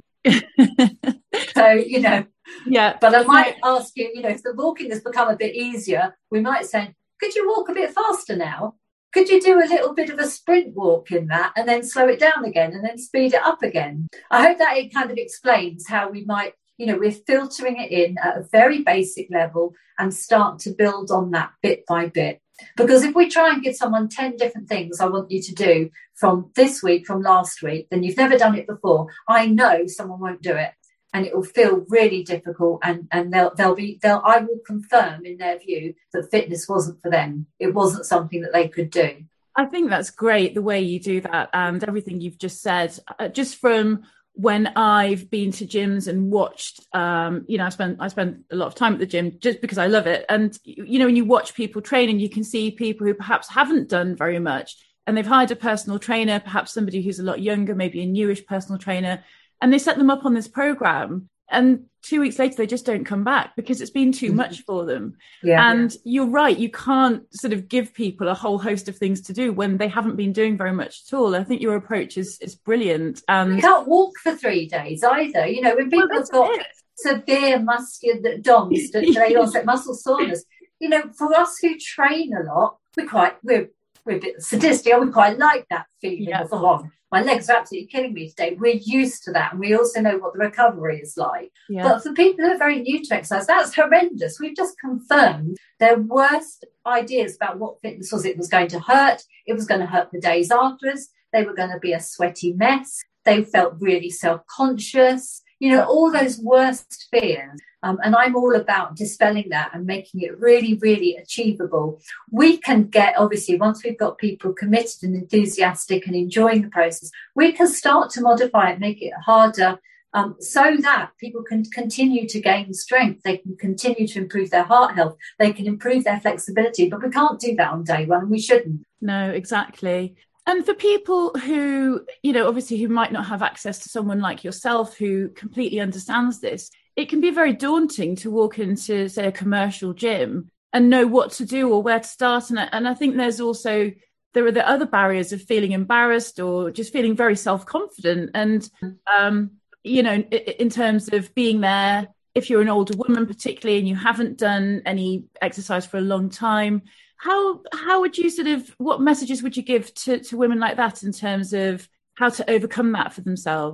Speaker 4: So, you know,
Speaker 3: yeah.
Speaker 4: But I might ask you, you know, if the walking has become a bit easier, we might say, could you walk a bit faster now? Could you do a little bit of a sprint walk in that and then slow it down again and then speed it up again? I hope that it kind of explains how we might, you know, we're filtering it in at a very basic level and start to build on that bit by bit. Because if we try and give someone ten different things I want you to do from this week, from last week, then you've never done it before, I know someone won't do it. And it will feel really difficult, and, and they'll they'll be they'll I will confirm in their view that fitness wasn't for them. It wasn't something that they could do.
Speaker 3: I think that's great the way you do that, and everything you've just said. Uh, just from when I've been to gyms and watched, um, you know, I spent I spent a lot of time at the gym just because I love it. And you know, when you watch people train, and you can see people who perhaps haven't done very much, and they've hired a personal trainer, perhaps somebody who's a lot younger, maybe a newish personal trainer. And they set them up on this program, and two weeks later, they just don't come back because it's been too much for them.
Speaker 4: Yeah,
Speaker 3: and
Speaker 4: yeah.
Speaker 3: You're right. You can't sort of give people a whole host of things to do when they haven't been doing very much at all. I think your approach is, is brilliant. And
Speaker 4: you can't walk for three days either. You know, when people well, have got it. severe muscular D O Ms, delayed onset muscle soreness, you know, for us who train a lot, we're quite, we're, we're a bit sadistic. We quite like that feeling
Speaker 3: yeah.
Speaker 4: of, oh, my legs are absolutely killing me today. We're used to that. And we also know what the recovery is like.
Speaker 3: Yeah.
Speaker 4: But for people who are very new to exercise, that's horrendous. We've just confirmed their worst ideas about what fitness was. It was going to hurt. It was going to hurt the days afterwards. They were going to be a sweaty mess. They felt really self-conscious. You know, all those worst fears. Um, and I'm all about dispelling that and making it really, really achievable. We can get, obviously, once we've got people committed and enthusiastic and enjoying the process, we can start to modify it, make it harder, um, so that people can continue to gain strength. They can continue to improve their heart health. They can improve their flexibility. But we can't do that on day one, and we shouldn't.
Speaker 3: No, exactly. And for people who, you know, obviously who might not have access to someone like yourself who completely understands this, it can be very daunting to walk into, say, a commercial gym and know what to do or where to start. And I, and I think there's also, there are the other barriers of feeling embarrassed or just feeling very self-confident. And, um, you know, in, in terms of being there, if you're an older woman particularly and you haven't done any exercise for a long time, How how would you sort of, what messages would you give to, to women like that in terms of how to overcome that for themselves?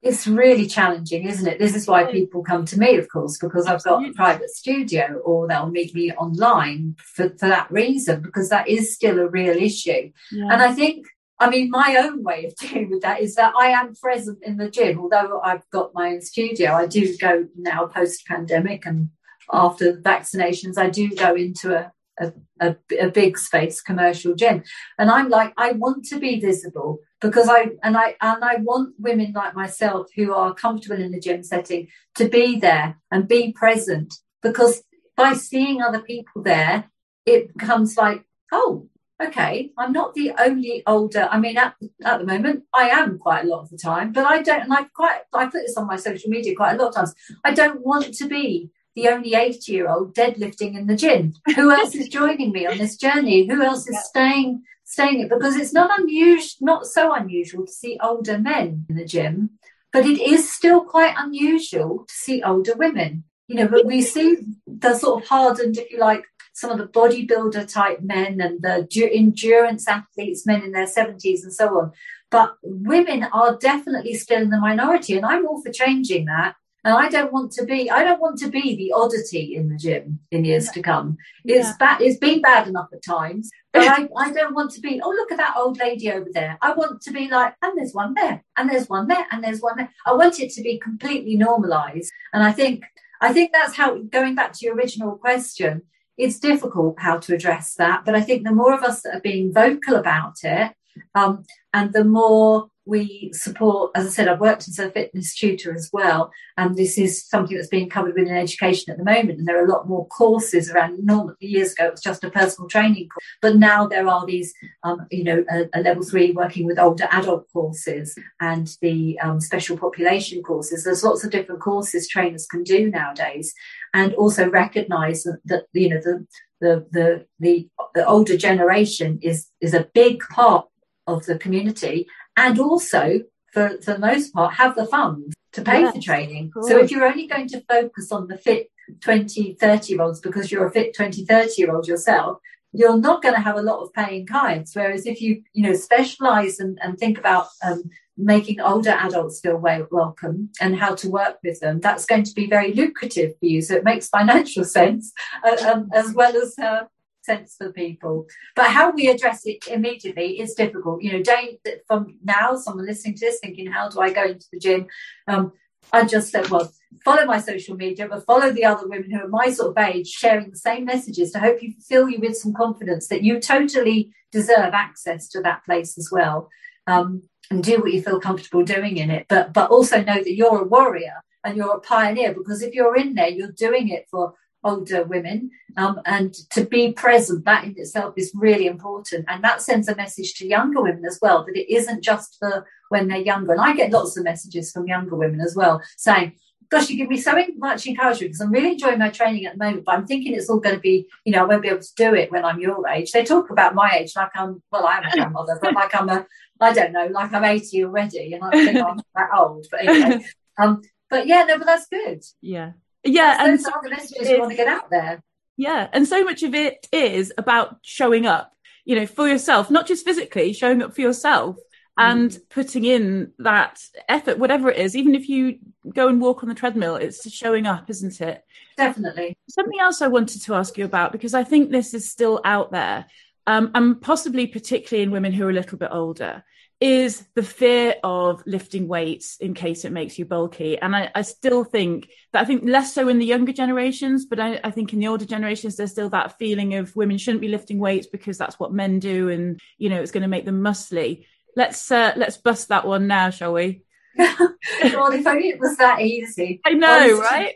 Speaker 4: It's really challenging, isn't it? This is why people come to me, of course, because I've got a private studio, or they'll meet me online for, for that reason, because that is still a real issue. Yeah. And I think, I mean, my own way of dealing with that is that I am present in the gym. Although I've got my own studio, I do go now post-pandemic and after vaccinations, I do go into a A, a, a big space commercial gym, and I'm like, I want to be visible, because I and I and I want women like myself who are comfortable in the gym setting to be there and be present, because by seeing other people there, it becomes like, oh, okay, I'm not the only older. I mean, at, at the moment, I am quite a lot of the time, but I don't. And I quite I put this on my social media quite a lot of times. I don't want to be the only eighty-year-old deadlifting in the gym. Who else is joining me on this journey? Who else is yeah. staying staying it? Because it's not unusual, not so unusual to see older men in the gym, but it is still quite unusual to see older women. You know, but we see the sort of hardened, if you like, some of the bodybuilder type men and the du- endurance athletes, men in their seventies and so on. But women are definitely still in the minority, and I'm all for changing that. And I don't want to be, I don't want to be the oddity in the gym in years to come. It's yeah. bad, it's been bad enough at times, but I, I don't want to be, oh, look at that old lady over there. I want to be like, and there's one there, and there's one there, and there's one there. I want it to be completely normalized. And I think, I think that's how, going back to your original question, it's difficult how to address that. But I think the more of us that are being vocal about it, um, and the more we support, as I said, I've worked as a fitness tutor as well, and this is something that's being covered within education at the moment, and there are a lot more courses around. Normal years ago it was just a personal training course, but now there are these um, you know a, a level three working with older adult courses, and the um, special population courses. There's lots of different courses trainers can do nowadays, and also recognise that, that you know the the the the, the older generation is is a big part of the community, and also for, for the most part have the funds to pay yes, for training. So if you're only going to focus on the fit twenty, thirty year olds because you're a fit twenty, thirty year old yourself, you're not going to have a lot of paying clients. Whereas if you, you know, specialize and, and think about um, making older adults feel well, welcome and how to work with them, that's going to be very lucrative for you. So it makes financial sense uh, um, as well as uh, sense for people. But how we address it immediately is difficult. You know, don't, from now, someone listening to this thinking, how do I go into the gym? Um, I just said, well, follow my social media, but follow the other women who are my sort of age, sharing the same messages to hope you fill you with some confidence that you totally deserve access to that place as well. Um, and do what you feel comfortable doing in it. But, but also know that you're a warrior and you're a pioneer, because if you're in there, you're doing it for older women, um, and to be present, that in itself is really important. And that sends a message to younger women as well, that it isn't just for when they're younger. And I get lots of messages from younger women as well saying, gosh, you give me so much encouragement, because I'm really enjoying my training at the moment, but I'm thinking it's all going to be, you know, I won't be able to do it when I'm your age. They talk about my age like I'm, well, I am a grandmother, but like I'm a, I don't know, like I'm eighty already, and I think I'm that old. But anyway, um, but yeah, no, but that's good.
Speaker 3: Yeah. Yeah,
Speaker 4: and so the messages you want to get out there.
Speaker 3: Yeah, and so much of it is about showing up, you know, for yourself, not just physically, showing up for yourself and mm. putting in that effort, whatever it is. Even if you go and walk on the treadmill, it's showing up, isn't it?
Speaker 4: Definitely.
Speaker 3: Something else I wanted to ask you about, because I think this is still out there, um, and possibly particularly in women who are a little bit older, is the fear of lifting weights in case it makes you bulky. And I, I still think that, I think less so in the younger generations, but I, I think in the older generations, there's still that feeling of women shouldn't be lifting weights because that's what men do. And, you know, it's going to make them muscly. Let's, uh, let's bust that one now, shall we?
Speaker 4: God, if only it was that easy.
Speaker 3: I know, Honestly, right?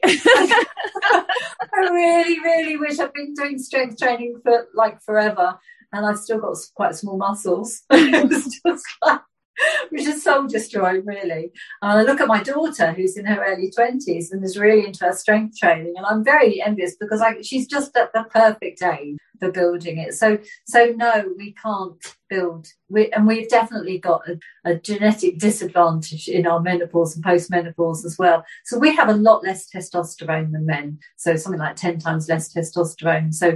Speaker 4: I really, really wish I'd been doing strength training for like forever, and I've still got quite small muscles. It was just like, which is soul destroying, really. And I look at my daughter, who's in her early twenties and is really into her strength training, and I'm very envious because I, she's just at the perfect age for building it. So, so no, we can't build. We, and we've definitely got a, a genetic disadvantage in our menopause and post-menopause as well. So we have a lot less testosterone than men. So something like ten times less testosterone. So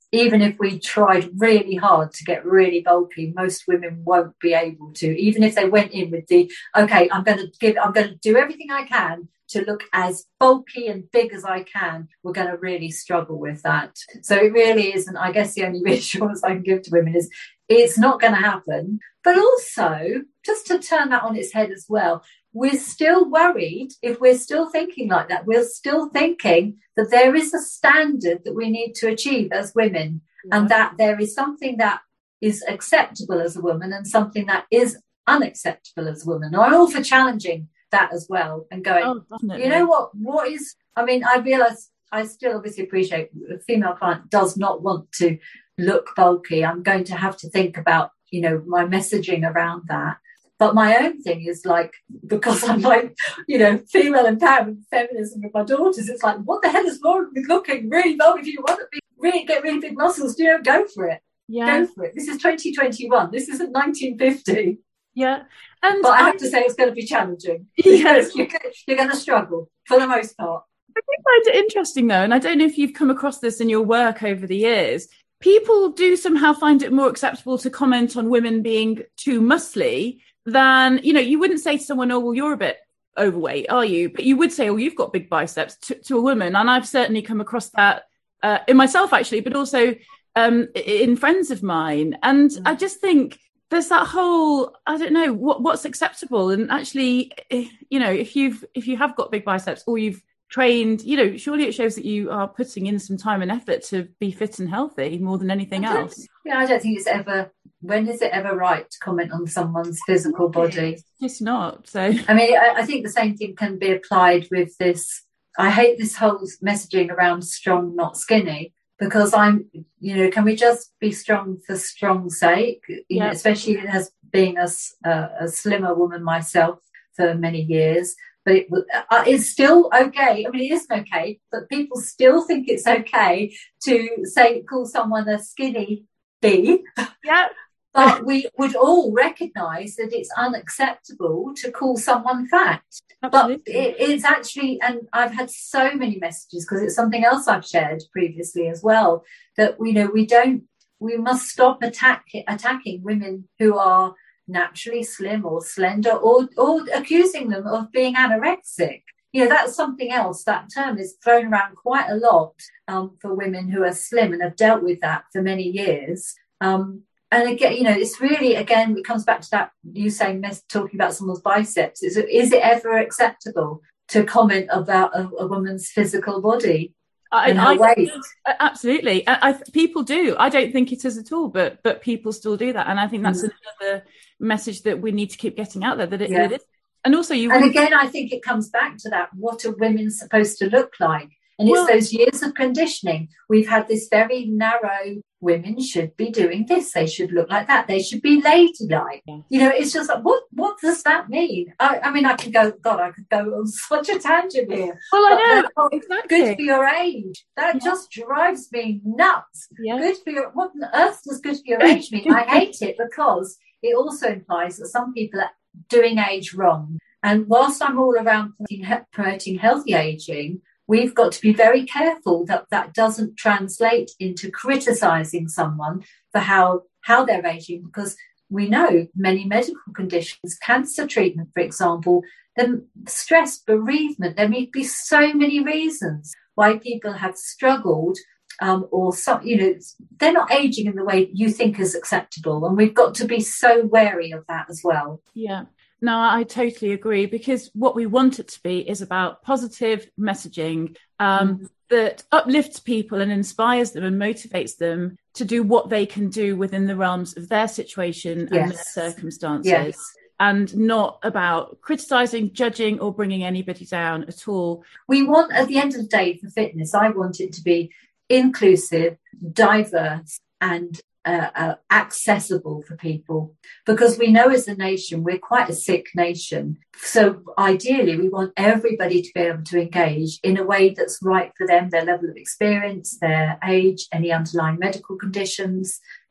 Speaker 4: even if we tried really hard to get really bulky, most women won't be able to. Even if they went in with the, okay, I'm going to give, I'm going to do everything I can to look as bulky and big as I can, we're going to really struggle with that. So it really isn't, I guess the only reassurance I can give to women is it's not going to happen. But also, just to turn that on its head as well, we're still worried if we're still thinking like that. We're still thinking that there is a standard that we need to achieve as women, yeah. and that there is something that is acceptable as a woman and something that is unacceptable as a woman. I'm all for challenging that as well and going, oh, you know what, what is, I mean, I realise I still obviously appreciate a female client does not want to look bulky. I'm going to have to think about, you know, my messaging around that. But my own thing is like, because I'm like, you know, female empowerment, feminism with my daughters, it's like, what the hell is wrong with looking really bulky? If you want to be, really get really big muscles, you know, go for it. Yeah. Go for it. This is twenty twenty-one. This isn't nineteen fifty.
Speaker 3: Yeah. And
Speaker 4: but I have I, to say it's going to be challenging. Yes. You're, you're going to struggle for the most part.
Speaker 3: I do find it interesting though, and I don't know if you've come across this in your work over the years. People do somehow find it more acceptable to comment on women being too muscly than, you know, you wouldn't say to someone, oh, well, you're a bit overweight, are you? But you would say, oh, you've got big biceps to, to a woman. And I've certainly come across that uh, in myself, actually, but also um, in friends of mine. And mm. I just think there's that whole, I don't know, what, what's acceptable. And actually, you know, if you've if you have got big biceps or you've trained, you know, surely it shows that you are putting in some time and effort to be fit and healthy more than anything else.
Speaker 4: Yeah, I don't think it's ever, when is it ever right to comment on someone's physical body?
Speaker 3: It's not. So
Speaker 4: I mean, I, I think the same thing can be applied with this. I hate this whole messaging around strong, not skinny, because I'm, you know, can we just be strong for strong's sake? You yeah. know, especially as being a, a, a slimmer woman myself for many years. But it, uh, it's still okay. I mean, it isn't okay, but people still think it's okay to say, call someone a skinny bee.
Speaker 3: Yeah.
Speaker 4: But we would all recognise that it's unacceptable to call someone fat. Absolutely. But it, it's actually, and I've had so many messages because it's something else I've shared previously as well, that, you know, we don't, we must stop attack, attacking women who are naturally slim or slender, or or accusing them of being anorexic. You know, that's something else. That term is thrown around quite a lot um, for women who are slim and have dealt with that for many years. Um, and again, you know, it's really, again, it comes back to that, you saying, talking about someone's biceps. Is it, is it ever acceptable to comment about a, a woman's physical body?
Speaker 3: I, I, weight. Absolutely. I, I, people do. I don't think it is at all, but but people still do that. And I think that's mm. another message that we need to keep getting out there, that it, yeah. it is. And also you
Speaker 4: And again, I think it comes back to that, what are women supposed to look like? And well, it's those years of conditioning. We've had this very narrow, women should be doing this, they should look like that, they should be ladylike. Yeah. You know, it's just like, what what does that mean? I, I mean, I could go, God, I could go on such a tangent here.
Speaker 3: Well, I know.
Speaker 4: Oh, exactly. Good for your age. That yeah. just drives me nuts. Yeah. Good for your, what on earth does good for your age mean? I hate it because it also implies that some people are doing age wrong. And whilst I'm all around promoting healthy aging, we've got to be very careful that that doesn't translate into criticising someone for how, how they're aging, because we know many medical conditions, cancer treatment, for example, then stress, bereavement, there may be so many reasons why people have struggled um, or, some, you know, they're not aging in the way you think is acceptable. And we've got to be so wary of that as well.
Speaker 3: Yeah. No, I totally agree, because what we want it to be is about positive messaging um, mm-hmm. that uplifts people and inspires them and motivates them to do what they can do within the realms of their situation yes. and their circumstances. Yes. And not about criticising, judging or bringing anybody down at all.
Speaker 4: We want, at the end of the day, for fitness, I want it to be inclusive, diverse and Uh, uh, accessible for people, because we know as a nation we're quite a sick nation. So ideally we want everybody to be able to engage in a way that's right for them, their level of experience, their age, any underlying medical conditions,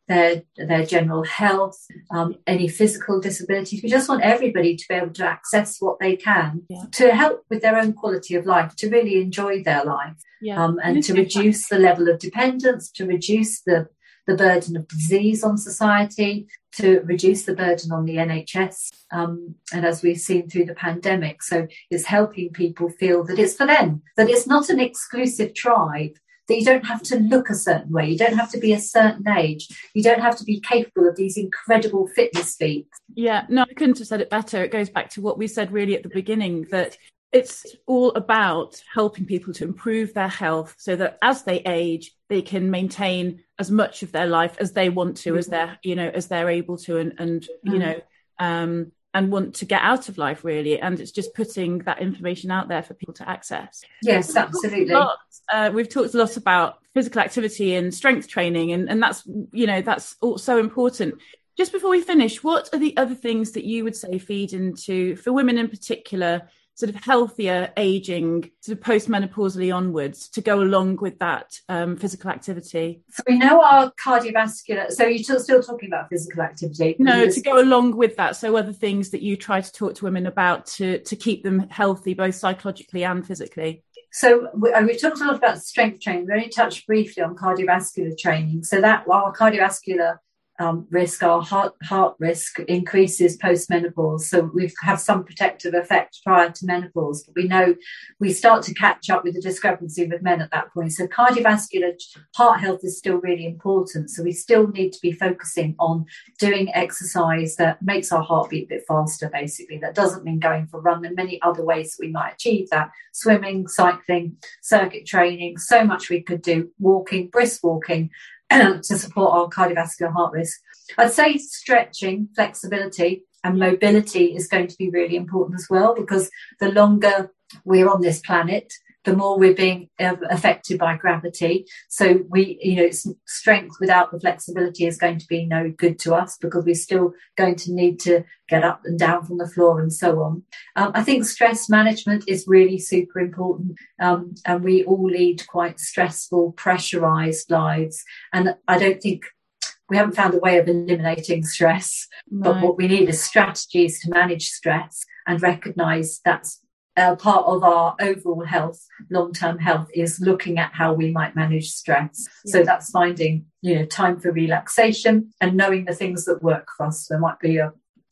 Speaker 4: their their general health, um, any physical disabilities. We just want everybody to be able to access what they can yeah. to help with their own quality of life, to really enjoy their life, yeah. um, and to reduce the level of dependence, to reduce the, the burden of disease on society, to reduce the burden on the N H S, um, and as we've seen through the pandemic. So it's helping people feel that it's for them, that it's not an exclusive tribe, that you don't have to look a certain way, you don't have to be a certain age, you don't have to be capable of these incredible fitness feats.
Speaker 3: Yeah, no, I couldn't have said it better. It goes back to what we said really at the beginning, that it's all about helping people to improve their health so that as they age, they can maintain as much of their life as they want to, mm-hmm. as they're, you know, as they're able to, and, and mm-hmm. you know, um, and want to get out of life, really. And it's just putting that information out there for people to access.
Speaker 4: Yes, absolutely.
Speaker 3: Lot, uh, we've talked a lot about physical activity and strength training, and, and that's, you know, that's all so important. Just before we finish, what are the other things that you would say feed into, for women in particular, sort of healthier aging, sort of postmenopausally onwards, to go along with that um, physical activity?
Speaker 4: So we know our cardiovascular, so you're still talking about physical activity?
Speaker 3: No, to go along with that. So other things that you try to talk to women about to, to keep them healthy, both psychologically and physically.
Speaker 4: So we, we've talked a lot about strength training. We only touched briefly on cardiovascular training. So that while cardiovascular Um, risk, our heart heart risk increases post-menopause. So we have some protective effect prior to menopause, but we know we start to catch up with the discrepancy with men at that point. So cardiovascular heart health is still really important. So we still need to be focusing on doing exercise that makes our heart beat a bit faster, basically. That doesn't mean going for a run. There are many other ways that we might achieve that. Swimming, cycling, circuit training, so much we could do. Walking, brisk walking, to support our cardiovascular heart risk. I'd say stretching, flexibility and mobility is going to be really important as well, because the longer we're on this planet, the more we're being affected by gravity. So we, you know, strength without the flexibility is going to be no good to us, because we're still going to need to get up and down from the floor and so on. Um, I think stress management is really super important. Um, and we all lead quite stressful, pressurized lives. And I don't think we haven't found a way of eliminating stress, no. But what we need is strategies to manage stress and recognize that's Uh, part of our overall health, long-term health, is looking at how we might manage stress. Yeah. So that's finding, you know, time for relaxation and knowing the things that work for us. There might be a,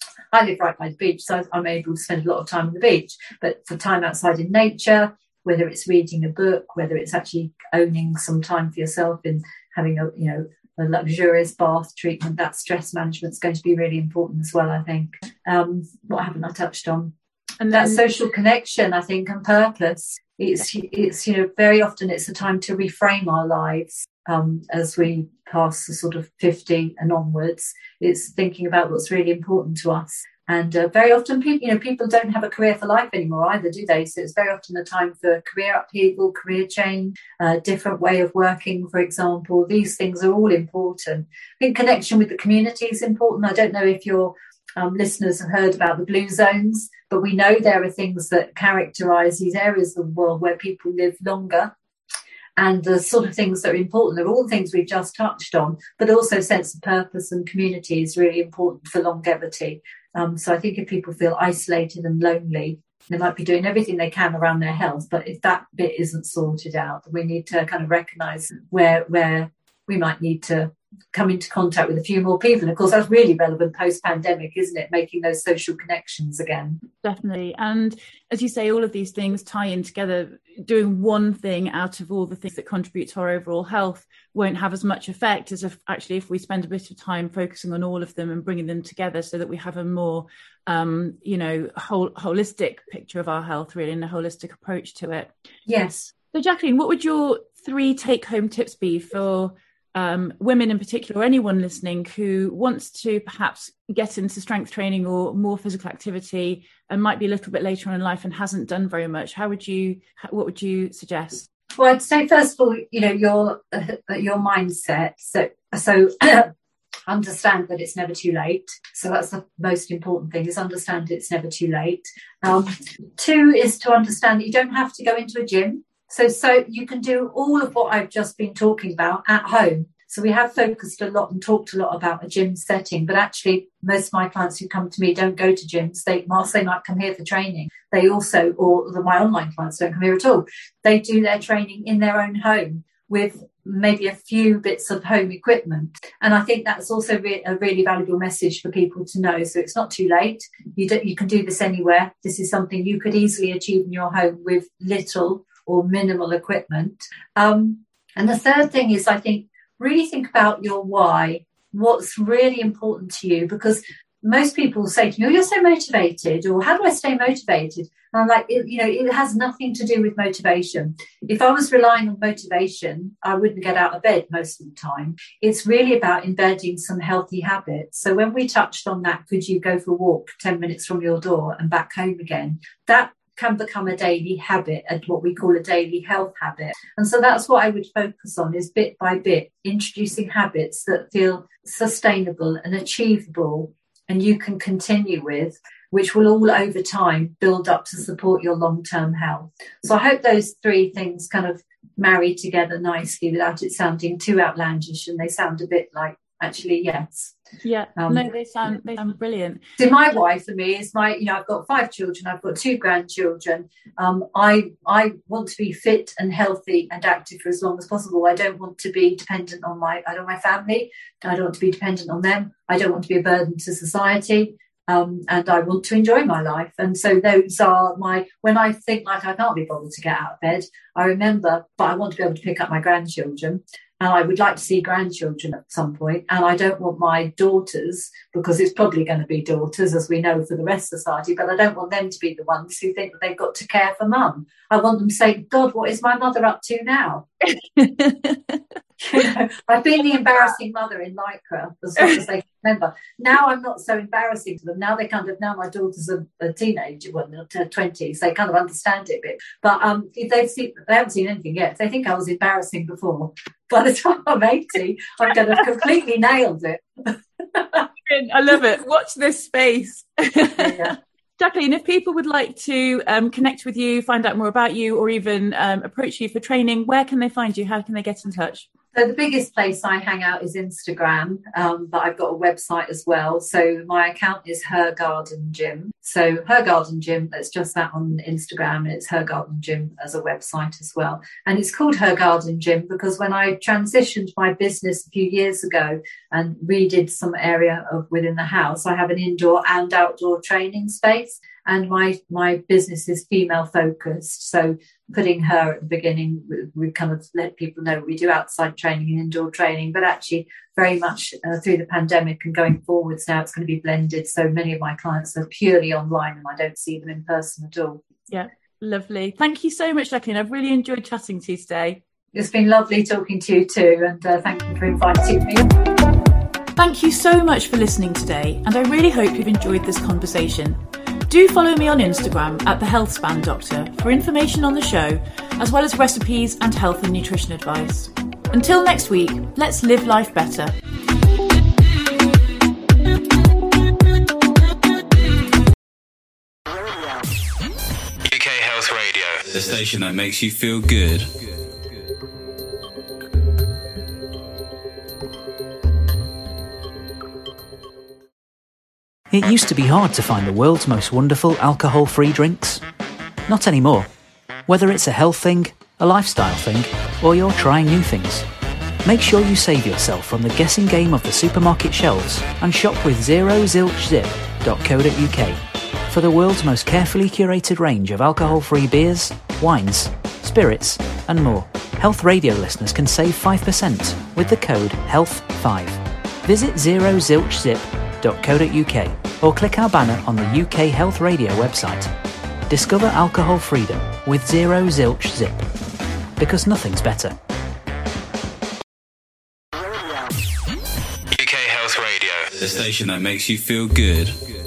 Speaker 4: I live right by the beach, so I'm able to spend a lot of time on the beach, but for time outside in nature, whether it's reading a book, whether it's actually owning some time for yourself and having a, you know, a luxurious bath treatment, that stress management is going to be really important as well, I think. Um, what haven't I touched on? And that social connection, I think, and purpose. It's, it's, you know, very often it's a time to reframe our lives um, as we pass the sort of fifty and onwards. It's thinking about what's really important to us. And uh, very often, people, you know, people don't have a career for life anymore either, do they? So it's very often a time for career upheaval, career change, a different way of working, for example. These things are all important. I think connection with the community is important. I don't know if you're Um, listeners have heard about the blue zones, but we know there are things that characterise these areas of the world where people live longer, and the sort of things that are important are all the things we've just touched on, but also sense of purpose and community is really important for longevity. Um, so I think if people feel isolated and lonely, they might be doing everything they can around their health, but if that bit isn't sorted out, we need to kind of recognise where where we might need to come into contact with a few more people. And of course, that's really relevant post-pandemic, isn't it? Making those social connections again.
Speaker 3: Definitely. And as you say, all of these things tie in together. Doing one thing out of all the things that contribute to our overall health won't have as much effect as if actually if we spend a bit of time focusing on all of them and bringing them together so that we have a more, um, you know, whole, holistic picture of our health, really, and a holistic approach to it.
Speaker 4: Yes.
Speaker 3: So Jacqueline, what would your three take-home tips be for Um, women in particular, or anyone listening who wants to perhaps get into strength training or more physical activity and might be a little bit later on in life and hasn't done very much? How would you, what would you suggest?
Speaker 4: Well, I'd say first of all, you know, your uh, your mindset. So, so understand that it's never too late. So that's the most important thing, is understand it's never too late. Um, two is to understand that you don't have to go into a gym. So, so you can do all of what I've just been talking about at home. So we have focused a lot and talked a lot about a gym setting, but actually most of my clients who come to me don't go to gyms. They, whilst they might come here for training, they also, or my online clients don't come here at all. They do their training in their own home with maybe a few bits of home equipment. And I think that's also re- a really valuable message for people to know. So it's not too late. You don't, you can do this anywhere. This is something you could easily achieve in your home with little or minimal equipment. Um, and the third thing is, I think, really think about your why, what's really important to you, because most people say to me, oh, you're so motivated, or how do I stay motivated? And I'm like, it, you know, it has nothing to do with motivation. If I was relying on motivation, I wouldn't get out of bed most of the time. It's really about embedding some healthy habits. So when we touched on that, could you go for a walk ten minutes from your door and back home again? That can become a daily habit, and what we call a daily health habit. And so that's what I would focus on, is bit by bit, introducing habits that feel sustainable and achievable and you can continue with, which will all over time build up to support your long-term health. So I hope those three things kind of marry together nicely without it sounding too outlandish, and they sound a bit like, actually, yes.
Speaker 3: Yeah,
Speaker 4: um,
Speaker 3: no, they sound they sound brilliant.
Speaker 4: So my why for me is my, you know, I've got five children, I've got two grandchildren. Um, I I want to be fit and healthy and active for as long as possible. I don't want to be dependent on my, I don't my family. I don't want to be dependent on them. I don't want to be a burden to society. Um, and I want to enjoy my life. And so those are my, when I think like I can't be bothered to get out of bed, I remember, but I want to be able to pick up my grandchildren. And I would like to see grandchildren at some point. And I don't want my daughters, because it's probably going to be daughters, as we know, for the rest of society, but I don't want them to be the ones who think that they've got to care for mum. I want them to say, God, what is my mother up to now? You know, I've been the embarrassing mother in Lycra as long as they can remember. Now I'm not so embarrassing to them. Now they kind of, now my daughter's a, a teenager, well, they're twenties, they kind of understand it a bit. But um, if they've seen, they haven't seen anything yet. If they think I was embarrassing before, by the time I'm eighty, I'm going to have completely nailed it.
Speaker 3: I love it. Watch this space.
Speaker 4: Yeah.
Speaker 3: Jacqueline, if people would like to um, connect with you, find out more about you, or even um, approach you for training, where can they find you? How can they get in touch?
Speaker 4: So the biggest place I hang out is Instagram, um, but I've got a website as well. So my account is Her Garden Gym. So Her Garden Gym, that's just that on Instagram, and it's Her Garden Gym as a website as well. And it's called Her Garden Gym because when I transitioned my business a few years ago and redid some area of within the house, I have an indoor and outdoor training space. And my, my business is female focused. So putting her at the beginning, we, we kind of let people know we do outside training and indoor training, but actually very much uh, through the pandemic and going forwards now, it's going to be blended. So many of my clients are purely online and I don't see them in person at all.
Speaker 3: Yeah, lovely. Thank you so much, Jacqueline. I've really enjoyed chatting to you today.
Speaker 4: It's been lovely talking to you too. And uh, thank you for inviting me.
Speaker 3: Thank you so much for listening today. And I really hope you've enjoyed this conversation. Do follow me on Instagram at The Healthspan Doctor for information on the show, as well as recipes and health and nutrition advice. Until next week, let's live life better.
Speaker 1: U K Health Radio, the station that makes you feel good.
Speaker 2: It used to be hard to find the world's most wonderful alcohol-free drinks. Not anymore. Whether it's a health thing, a lifestyle thing, or you're trying new things, make sure you save yourself from the guessing game of the supermarket shelves and shop with zero zilch zip dot co dot uk for the world's most carefully curated range of alcohol-free beers, wines, spirits, and more. Health Radio listeners can save five percent with the code health five. Visit zero zilch zip dot co dot uk or click our banner on the U K Health Radio website. Discover alcohol freedom with Zero Zilch Zip, because nothing's better.
Speaker 1: U K Health Radio, the station that makes you feel good.